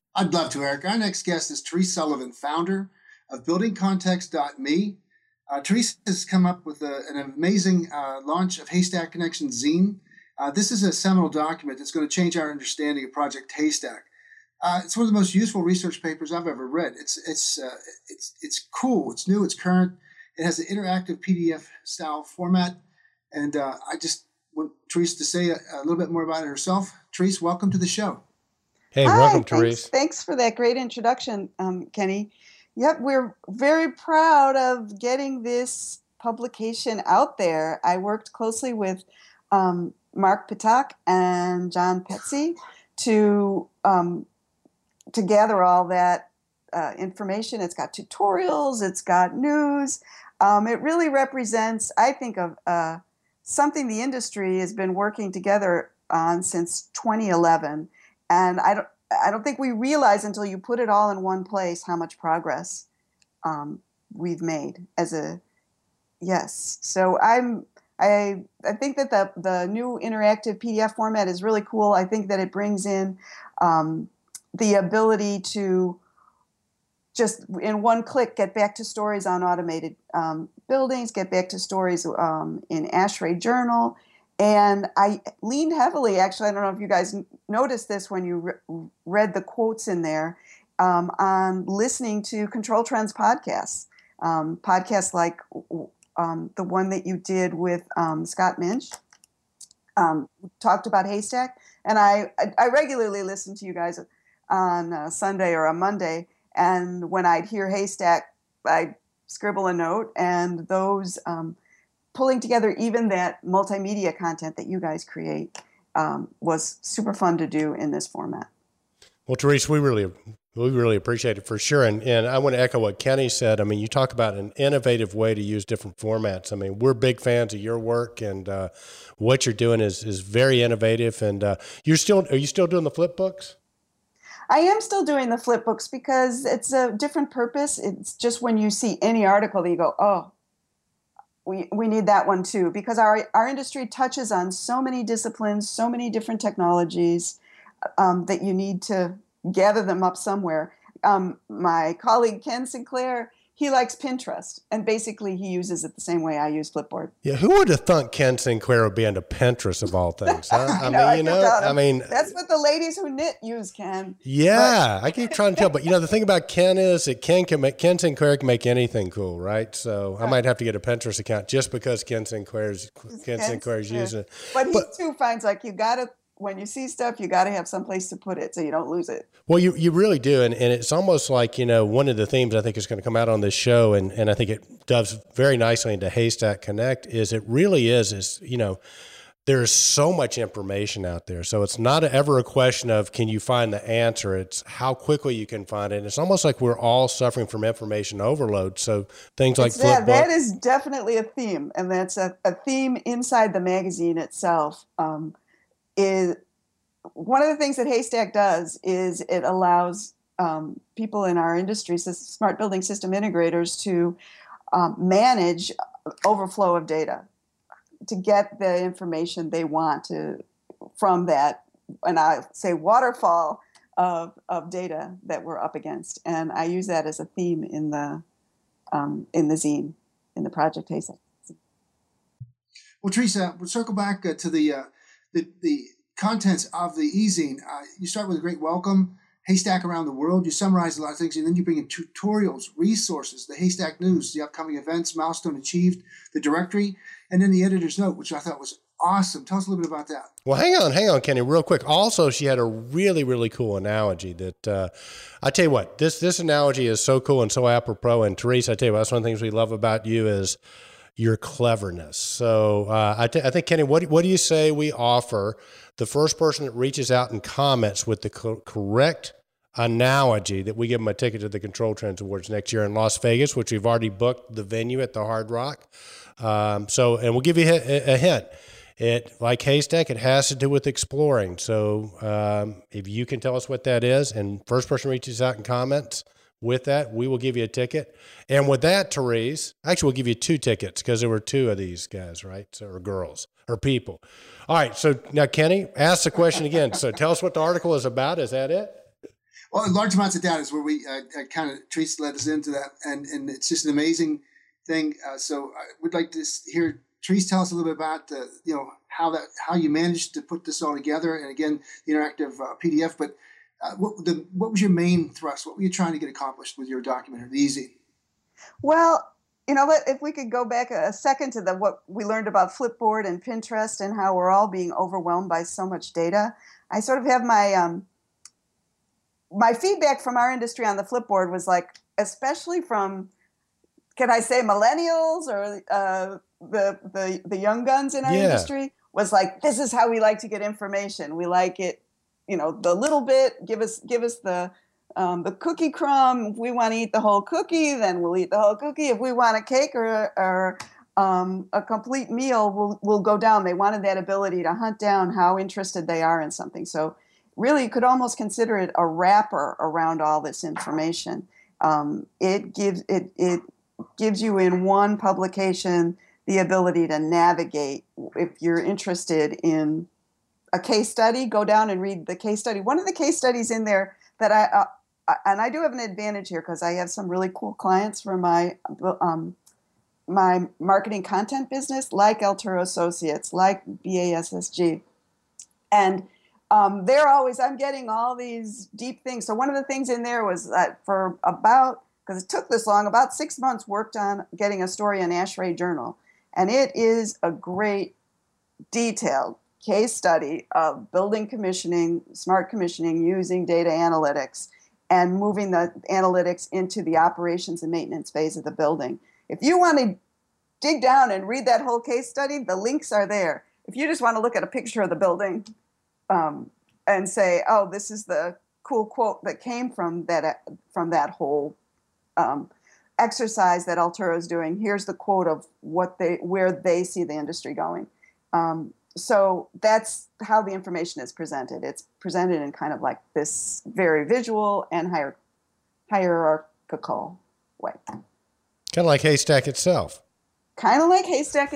I'd love to, Eric. Our next guest is Therese Sullivan, founder of BuildingContext.me. Therese has come up with an amazing launch of Haystack Connection Zine. This is a seminal document that's going to change our understanding of Project Haystack. It's one of the most useful research papers I've ever read. It's cool. It's new. It's current. It has an interactive PDF style format. And I just want Therese to say a little bit more about it herself. Therese, welcome to the show. Hey, Hi, welcome, Therese. Thanks for that great introduction, Kenny. Yep, we're very proud of getting this publication out there. I worked closely with Mark Pitak and John Petsy to gather all that information. It's got tutorials, it's got news. It really represents, I think, of something the industry has been working together on since 2011. And I don't think we realize until you put it all in one place how much progress we've made yes. So I think that the new interactive PDF format is really cool. I think that it brings in the ability to just in one click get back to stories on automated buildings, get back to stories in ASHRAE Journal. And I leaned heavily, actually, I don't know if you guys noticed this when you read the quotes in there, on listening to Control Trends podcasts. Podcasts like the one that you did with Scott Minch, talked about Haystack. And I regularly listen to you guys on a Sunday or a Monday. And when I'd hear Haystack, I'd scribble a note. And those pulling together even that multimedia content that you guys create was super fun to do in this format. Well, Therese, we really appreciate it for sure. And I want to echo what Kenny said. I mean, you talk about an innovative way to use different formats. I mean, we're big fans of your work, and what you're doing is very innovative. And are you still doing the flip books? I am still doing the flip books because it's a different purpose. It's just when you see any article that you go, oh, we need that one too, because our industry touches on so many disciplines, so many different technologies that you need to gather them up somewhere. My colleague Ken Sinclair, he likes Pinterest, and basically he uses it the same way I use Flipboard. Yeah, who would have thought Ken Sinclair would be into Pinterest of all things? Huh? I mean, that's what the ladies who knit use, Ken. Yeah, I keep trying to tell, but the thing about Ken is that Ken Sinclair can make anything cool, right? So I might have to get a Pinterest account just because Ken Sinclair's using it. But he too finds when you see stuff, you got to have some place to put it so you don't lose it. Well, you really do. And it's almost like, one of the themes I think is going to come out on this show, and I think it does very nicely into Haystack Connect, is there's so much information out there. So it's not ever a question of can you find the answer? It's how quickly you can find it. And it's almost like we're all suffering from information overload. So things like Flipbook. That is definitely a theme. And that's a theme inside the magazine itself. Is one of the things that Haystack does is it allows people in our industry, smart building system integrators, to manage overflow of data, to get the information they want from that, and I say waterfall of data that we're up against. And I use that as a theme in the zine, in the Project Haystack. Well, Teresa, we'll circle back to the contents of the e-zine. You start with a great welcome, Haystack around the world. You summarize a lot of things, and then you bring in tutorials, resources, the Haystack news, the upcoming events, milestone achieved, the directory, and then the editor's note, which I thought was awesome. Tell us a little bit about that. Well, hang on, Kenny, real quick. Also, she had a really, really cool analogy that I tell you what, this analogy is so cool and so apropos. And Teresa, I tell you what, that's one of the things we love about you is your cleverness. So I think, Kenny, what do you say we offer the first person that reaches out and comments with the correct analogy that we give them a ticket to the Control Trends Awards next year in Las Vegas, which we've already booked the venue at the Hard Rock. And we'll give you a hint. Like Haystack, it has to do with exploring. So if you can tell us what that is, and first person reaches out and comments with that, we will give you a ticket. And with that, Therese, actually we'll give you 2 tickets because there were 2 of these guys, right? So, or girls or people. All right. So now, Kenny, ask the question again. So tell us what the article is about. Is that it? Well, large amounts of data is where we kind of Therese led us into that, and it's just an amazing thing. So I would like to hear Therese tell us a little bit about how you managed to put this all together, and again the interactive PDF. But what was your main thrust? What were you trying to get accomplished with your document, or the easy? Well, if we could go back a second to what we learned about Flipboard and Pinterest and how we're all being overwhelmed by so much data. I sort of have my feedback from our industry on the Flipboard was like, especially from, can I say millennials or the young guns in our industry, was like, this is how we like to get information. We like it, the little bit. Give us the cookie crumb. If we want to eat the whole cookie, then we'll eat the whole cookie. If we want a cake or a complete meal, we'll go down. They wanted that ability to hunt down how interested they are in something. So really, you could almost consider it a wrapper around all this information. It gives you in one publication the ability to navigate. If you're interested in a case study, go down and read the case study. One of the case studies in there that I do have an advantage here because I have some really cool clients for my marketing content business, like Alturo Associates, like BASSG. And I'm getting all these deep things. So one of the things in there was that because it took this long, about 6 months worked on getting a story in ASHRAE Journal. And it is a great detailed case study of building commissioning, smart commissioning, using data analytics, and moving the analytics into the operations and maintenance phase of the building. If you want to dig down and read that whole case study, the links are there. If you just want to look at a picture of the building and say, oh, this is the cool quote that came from that whole exercise that Alturo is doing. Here's the quote of where they see the industry going. So that's how the information is presented. It's presented in kind of like this very visual and hierarchical way. Kind of like Haystack itself. Kind of like Haystack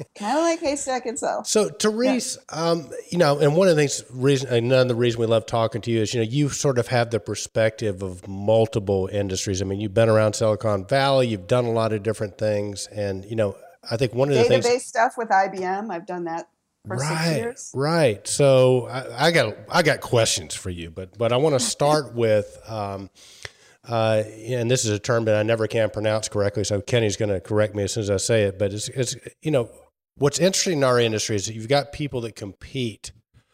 itself. So, Therese, and one of the reason we love talking to you is, you sort of have the perspective of multiple industries. I mean, you've been around Silicon Valley, you've done a lot of different things, and I think one of the things, database stuff with IBM, I've done that for 6 years. Right. So I got questions for you, but I want to start with. And this is a term that I never can pronounce correctly, so Kenny's going to correct me as soon as I say it. But it's what's interesting in our industry is that you've got people that compete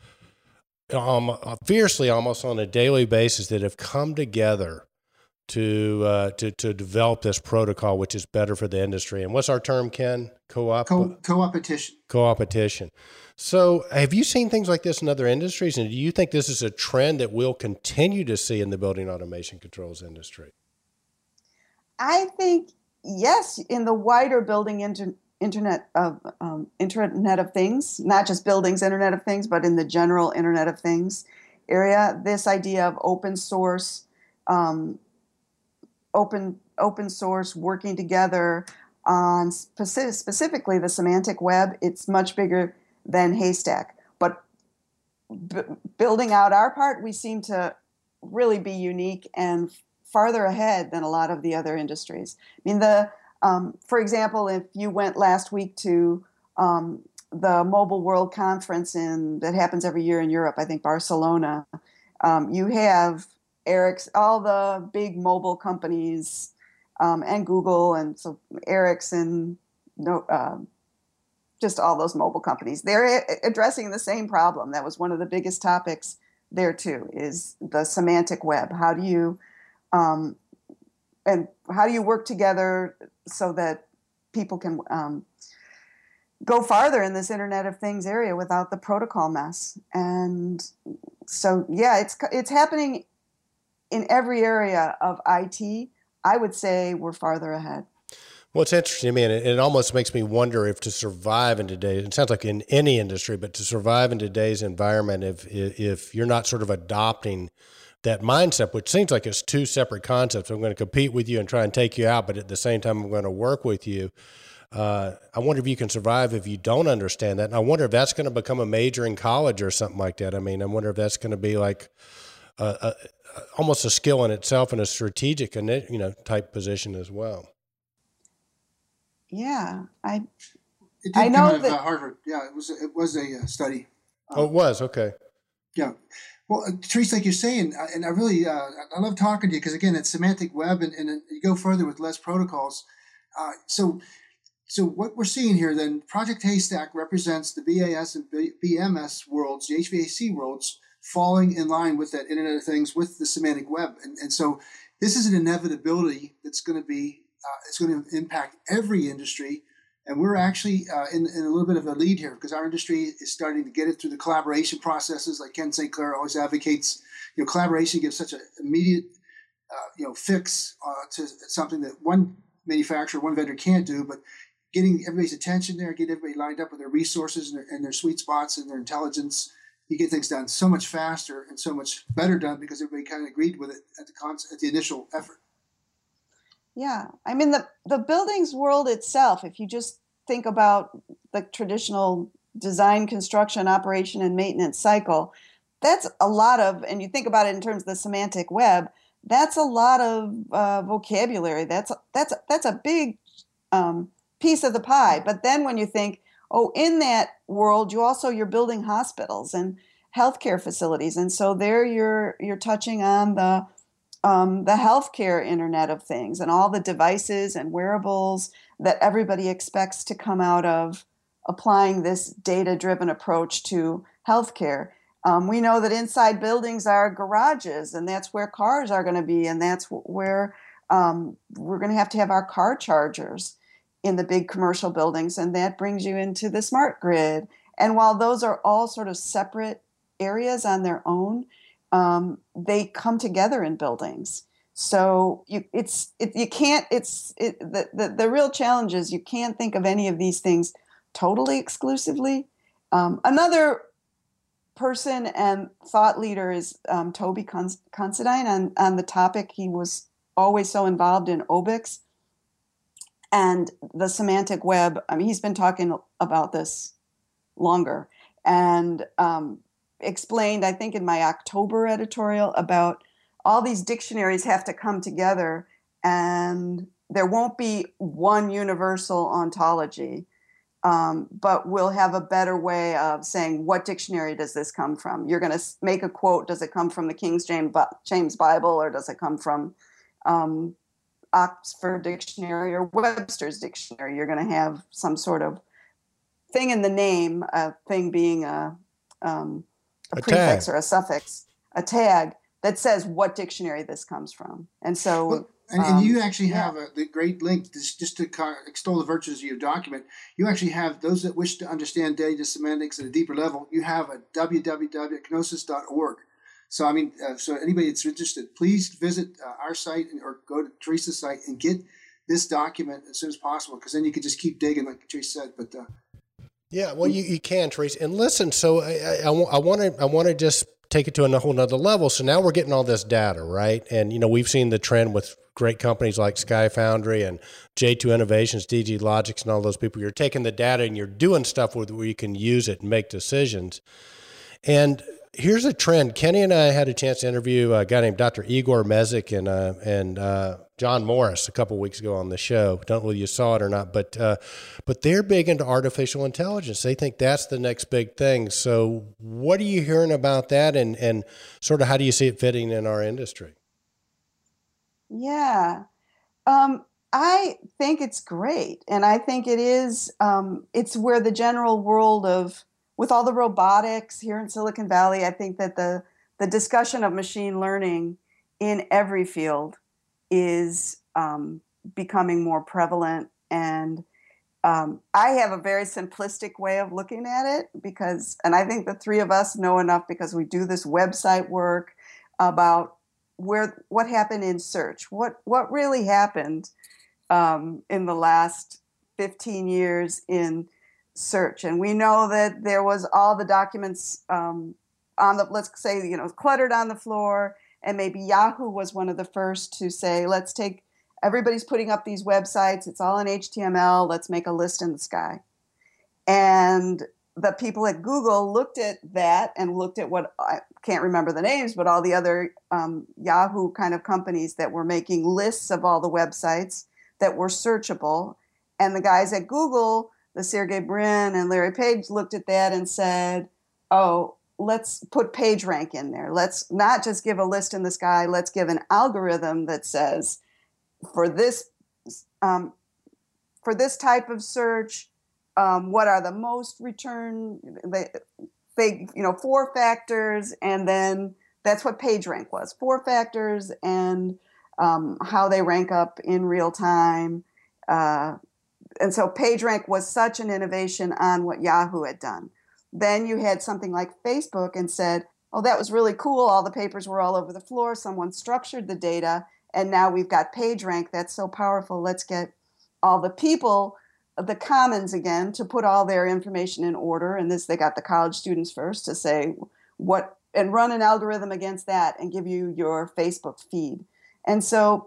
fiercely, almost on a daily basis, that have come together to develop this protocol, which is better for the industry. And what's our term, Ken? Co-opetition. Co-opetition. So have you seen things like this in other industries? And do you think this is a trend that we'll continue to see in the building automation controls industry? I think, yes, in the wider building Internet of Things, not just buildings, Internet of Things, but in the general Internet of Things area, this idea of open source, working together on specifically the semantic web, it's much bigger than Haystack. But building out our part, we seem to really be unique and farther ahead than a lot of the other industries. I mean, for example, if you went last week to the Mobile World Conference that happens every year in Europe, I think Barcelona, you have all the big mobile companies, and Google, and so Ericsson, just all those mobile companies. They're addressing the same problem. That was one of the biggest topics there too, is the semantic web. How do you work together so that people can go farther in this Internet of Things area without the protocol mess? And so, yeah, it's happening in every area of IT. I would say we're farther ahead. Well, it's interesting to me, and it almost makes me wonder if to survive in today's, it sounds like in any industry, but to survive in today's environment, if you're not sort of adopting that mindset, which seems like it's two separate concepts. I'm going to compete with you and try and take you out, but at the same time, I'm going to work with you. I wonder if you can survive if you don't understand that. And I wonder if that's going to become a major in college or something like that. I mean, I wonder if that's going to be like almost a skill in itself and a strategic, type position as well. Yeah, It did I come know out of that Harvard. Yeah, it was a study. Oh, it was, okay. Yeah. Well, Therese, like you're saying, and I really I love talking to you because, again, it's semantic web, and you go further with less protocols. So what we're seeing here then, Project Haystack represents the BAS and BMS worlds, the HVAC worlds, falling in line with that Internet of Things with the semantic web. And so this is an inevitability that's going to be, it's going to impact every industry. And we're actually in a little bit of a lead here because our industry is starting to get it through the collaboration processes. Like Ken St. Clair always advocates, collaboration gives such an immediate, fix to something that one manufacturer, one vendor can't do, but getting everybody's attention there, get everybody lined up with their resources and their sweet spots and their intelligence, you get things done so much faster and so much better done because everybody kind of agreed with it at the initial effort. Yeah, I mean the buildings world itself, if you just think about the traditional design, construction, operation, and maintenance cycle, that's a lot of, and you think about it in terms of the semantic web, that's a lot of vocabulary. That's a big piece of the pie. But then when you think, in that world, you're building hospitals and healthcare facilities, and so there you're touching on the healthcare Internet of Things and all the devices and wearables that everybody expects to come out of applying this data-driven approach to healthcare. We know that inside buildings are garages, and that's where cars are going to be, and that's where we're going to have our car chargers in the big commercial buildings, and that brings you into the smart grid. And while those are all sort of separate areas on their own, they come together in buildings. So the real challenge is you can't think of any of these things totally exclusively. Another person and thought leader is Toby Considine on the topic. He was always so involved in OBIX and the semantic web. I mean, he's been talking about this longer and explained, I think in my October editorial, about all these dictionaries have to come together and there won't be one universal ontology, but we'll have a better way of saying, what dictionary does this come from? You're going to make a quote. Does it come from the King James Bible, or does it come from Oxford Dictionary or Webster's Dictionary? You're going to have some sort of thing in the name, a thing being a prefix or a suffix, a tag that says what dictionary this comes from. And so... And you actually have the great link, just to extol the virtues of your document. You actually have those that wish to understand data semantics at a deeper level. You have a www.kenosis.org. So, I mean, so anybody that's interested, please visit our site or go to Theresa's site and get this document as soon as possible, because then you can just keep digging, like Teresa said. But yeah, well, you can, Teresa. And listen, so I want to just take it to a whole nother level. So now we're getting all this data, right? And, we've seen the trend with great companies like Sky Foundry and J2 Innovations, DG Logics, and all those people. You're taking the data and you're doing stuff where you can use it and make decisions. And here's a trend. Kenny and I had a chance to interview a guy named Dr. Igor Mezic and John Morris a couple of weeks ago on the show. Don't know if you saw it or not, but they're big into artificial intelligence. They think that's the next big thing. So what are you hearing about that, and sort of how do you see it fitting in our industry? Yeah, I think it's great. And I think it is, it's where the general world of, with all the robotics here in Silicon Valley, I think that the discussion of machine learning in every field is becoming more prevalent. And I have a very simplistic way of looking at it and I think the three of us know enough because we do this website work about what happened in search, what really happened in the last 15 years in search. And we know that there was all the documents let's say, cluttered on the floor, and maybe Yahoo was one of the first to say, everybody's putting up these websites, it's all in HTML, let's make a list in the sky. And the people at Google looked at that and looked at what, I can't remember the names, but all the other Yahoo kind of companies that were making lists of all the websites that were searchable. And the guys at Google, the Sergey Brin and Larry Page, looked at that and said, oh, let's put PageRank in there. Let's not just give a list in the sky. Let's give an algorithm that says, for this type of search, what are the most return? They 4 factors, and then that's what PageRank was: 4 factors and how they rank up in real time. And so PageRank was such an innovation on what Yahoo had done. Then you had something like Facebook and said, oh, that was really cool. All the papers were all over the floor. Someone structured the data. And now we've got PageRank. That's so powerful. Let's get all the people, the commons again, to put all their information in order. And they got the college students first to say what, and run an algorithm against that and give you your Facebook feed. And so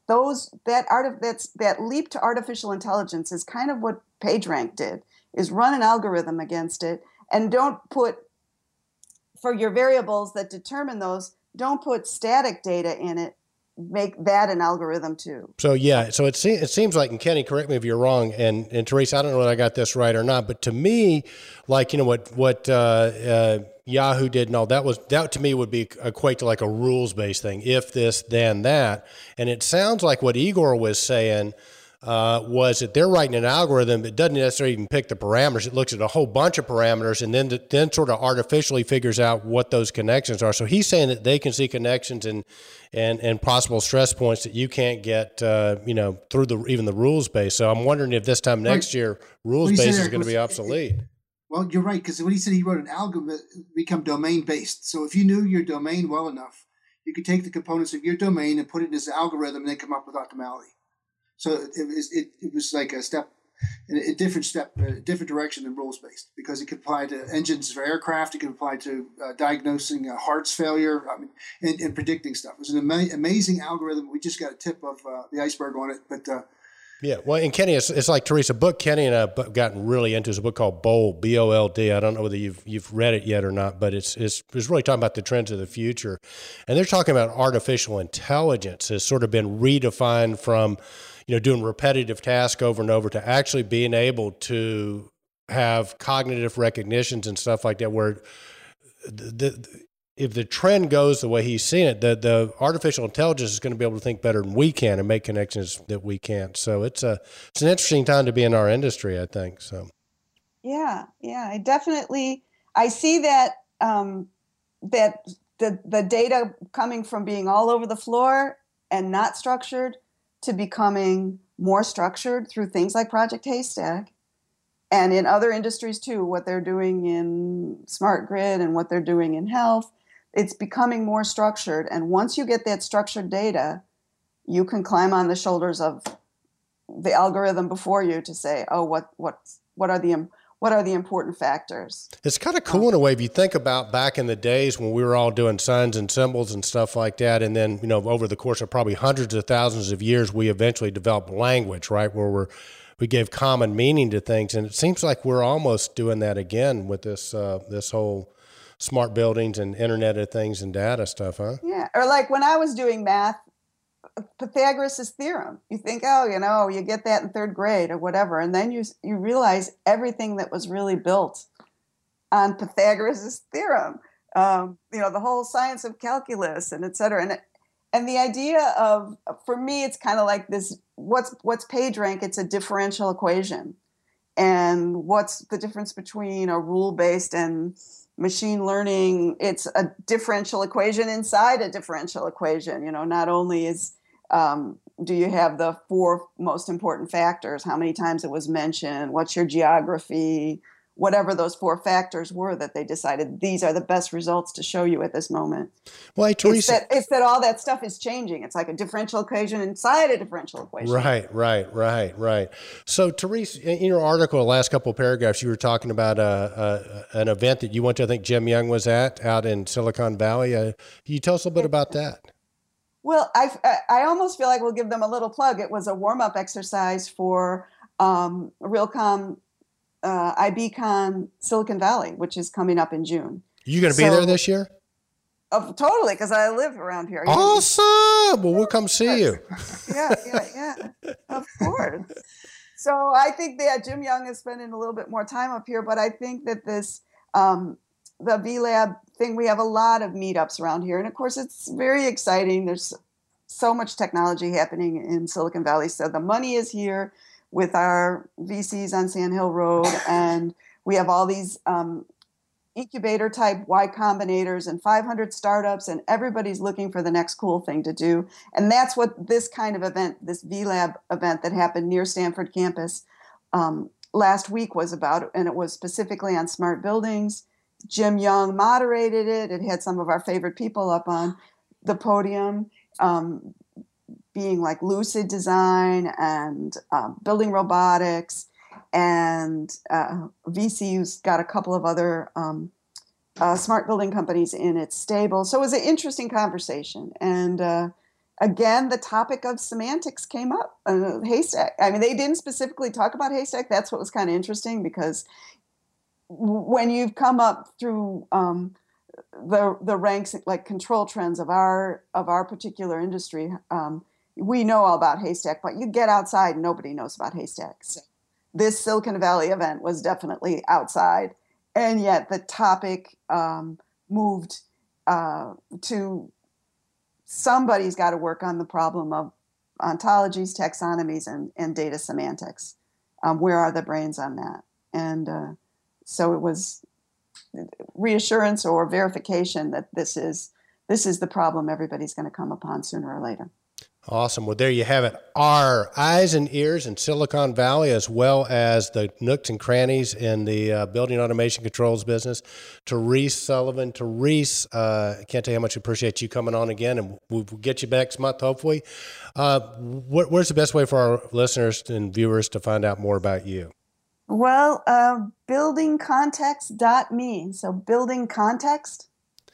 that leap to artificial intelligence is kind of what PageRank did, is run an algorithm against it, and don't put, for your variables that determine those, don't put static data in it. Make that an algorithm too. So it seems like, and Kenny, correct me if you're wrong, and Teresa, I don't know whether I got this right or not, but to me, like, what Yahoo did and all that to me would be equate to like a rules-based thing. If this, then that. And it sounds like what Igor was saying was that they're writing an algorithm that doesn't necessarily even pick the parameters. It looks at a whole bunch of parameters and then sort of artificially figures out what those connections are. So he's saying that they can see connections and possible stress points that you can't get, through even the rules base. So I'm wondering if this time next year, rules base is going to be obsolete. Well, you're right, because when he said he wrote an algorithm, become domain based. So if you knew your domain well enough, you could take the components of your domain and put it in this algorithm and then come up with optimality. So it was like a different direction than rules based, because it could apply to engines for aircraft. It could apply to diagnosing heart's failure, and predicting stuff. It was an amazing algorithm. We just got a tip of the iceberg on it, but. Yeah, well, and Kenny, it's like Teresa. Book Kenny and I have gotten really into is a book called Bold, BOLD. I don't know whether you've read it yet or not, but it's really talking about the trends of the future, and they're talking about artificial intelligence has sort of been redefined from, doing repetitive tasks over and over to actually being able to have cognitive recognitions and stuff like that, where if the trend goes the way he's seeing it, the artificial intelligence is going to be able to think better than we can and make connections that we can't. So it's an interesting time to be in our industry, I think. So. Yeah. I see that, that the data coming from being all over the floor and not structured to becoming more structured through things like Project Haystack, and in other industries too, what they're doing in smart grid and what they're doing in health. It's becoming more structured. And once you get that structured data, you can climb on the shoulders of the algorithm before you to say, oh, what are the important factors? It's kind of cool in a way if you think about back in the days when we were all doing signs and symbols and stuff like that. And then, over the course of probably hundreds of thousands of years, we eventually developed language, right? Where we gave common meaning to things. And it seems like we're almost doing that again with this whole smart buildings and Internet of Things and data stuff, huh? Yeah. Or like when I was doing math, Pythagoras' theorem. You think, you get that in third grade or whatever. And then you realize everything that was really built on Pythagoras' theorem, the whole science of calculus and et cetera. And the idea of, for me, it's kind of like this, what's PageRank? It's a differential equation. And what's the difference between a rule-based and machine learning? It's a differential equation inside a differential equation. Not only do you have the 4 most important factors, how many times it was mentioned, what's your geography, whatever those 4 factors were that they decided these are the best results to show you at this moment. Well, hey, Teresa, it's that all that stuff is changing. It's like a differential equation inside a differential equation. Right. So, Teresa, in your article, the last couple of paragraphs, you were talking about an event that you went to. I think Jim Young was out in Silicon Valley. Can you tell us a little bit about that? Well, I almost feel like we'll give them a little plug. It was a warm-up exercise for Realcomm IBCon Silicon Valley, which is coming up in June. You going to be there this year? Oh, totally, because I live around here. Awesome! Well, we'll come see you. Yeah, of course. So I think that Jim Young is spending a little bit more time up here, but I think that this, the VLab thing, we have a lot of meetups around here. And of course, it's very exciting. There's so much technology happening in Silicon Valley. So the money is here with our VCs on Sand Hill Road. And we have all these incubator type Y Combinators and 500 startups, and everybody's looking for the next cool thing to do. And that's what this kind of event, this VLab event that happened near Stanford campus last week was about. And it was specifically on smart buildings. Jim Young moderated it. It had some of our favorite people up on the podium, being like Lucid Design and Building Robotics. And VCU's got a couple of other smart building companies in its stable. So it was an interesting conversation. And again, the topic of semantics came up. Haystack. I mean, they didn't specifically talk about Haystack. That's what was kind of interesting, because when you've come up through the ranks, like control trends of our particular industry, we know all about Haystack, but you get outside and nobody knows about Haystack. So this Silicon Valley event was definitely outside, and yet the topic moved to somebody's got to work on the problem of ontologies, taxonomies, and data semantics. Where are the brains on that? And so it was reassurance or verification that this is the problem everybody's going to come upon sooner or later. Awesome. Well, there you have it. Our eyes and ears in Silicon Valley, as well as the nooks and crannies in the building automation controls business. Therese Sullivan. Therese, I can't tell you how much I appreciate you coming on again, and we'll get you next month, hopefully. Where's the best way for our listeners and viewers to find out more about you? Well, buildingcontext.me. So building context.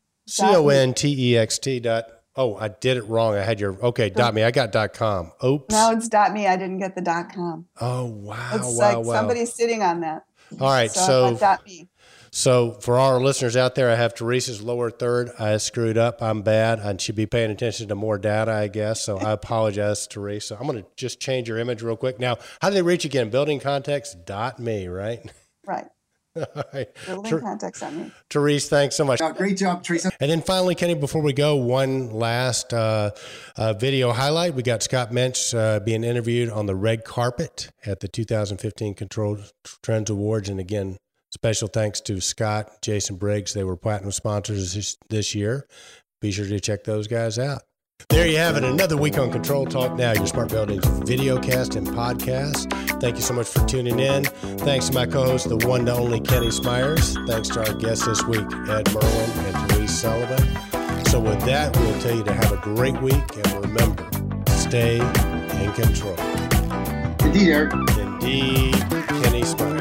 CONTEXT. Oh, I did it wrong. I had your, .me. I got .com. Oops. No, it's .me. I didn't get the .com. Oh, wow. It's somebody's sitting on that. All right. So .me. So for our listeners out there, I have Therese's lower third. I screwed up. I'm bad. I should be paying attention to more data, I guess. So I apologize, Therese. So I'm going to just change your image real quick. Now, how do they reach again? Buildingcontext.me, right? Right. All right. Buildingcontext.me. Therese, thanks so much. Great job, Teresa. And then finally, Kenny, before we go, one last video highlight. We got Scott Mensch being interviewed on the red carpet at the 2015 Control Trends Awards. And again, special thanks to Scott, Jason Briggs. They were platinum sponsors this year. Be sure to check those guys out. There you have it. Another week on Control Talk Now, your Smart Buildings videocast and podcast. Thank you so much for tuning in. Thanks to my co-host, the one to only Kenny Smyers. Thanks to our guests this week, Ed Merwin and Therese Sullivan. So with that, we'll tell you to have a great week. And remember, stay in control. Indeed, Eric. Indeed, Kenny Smyers.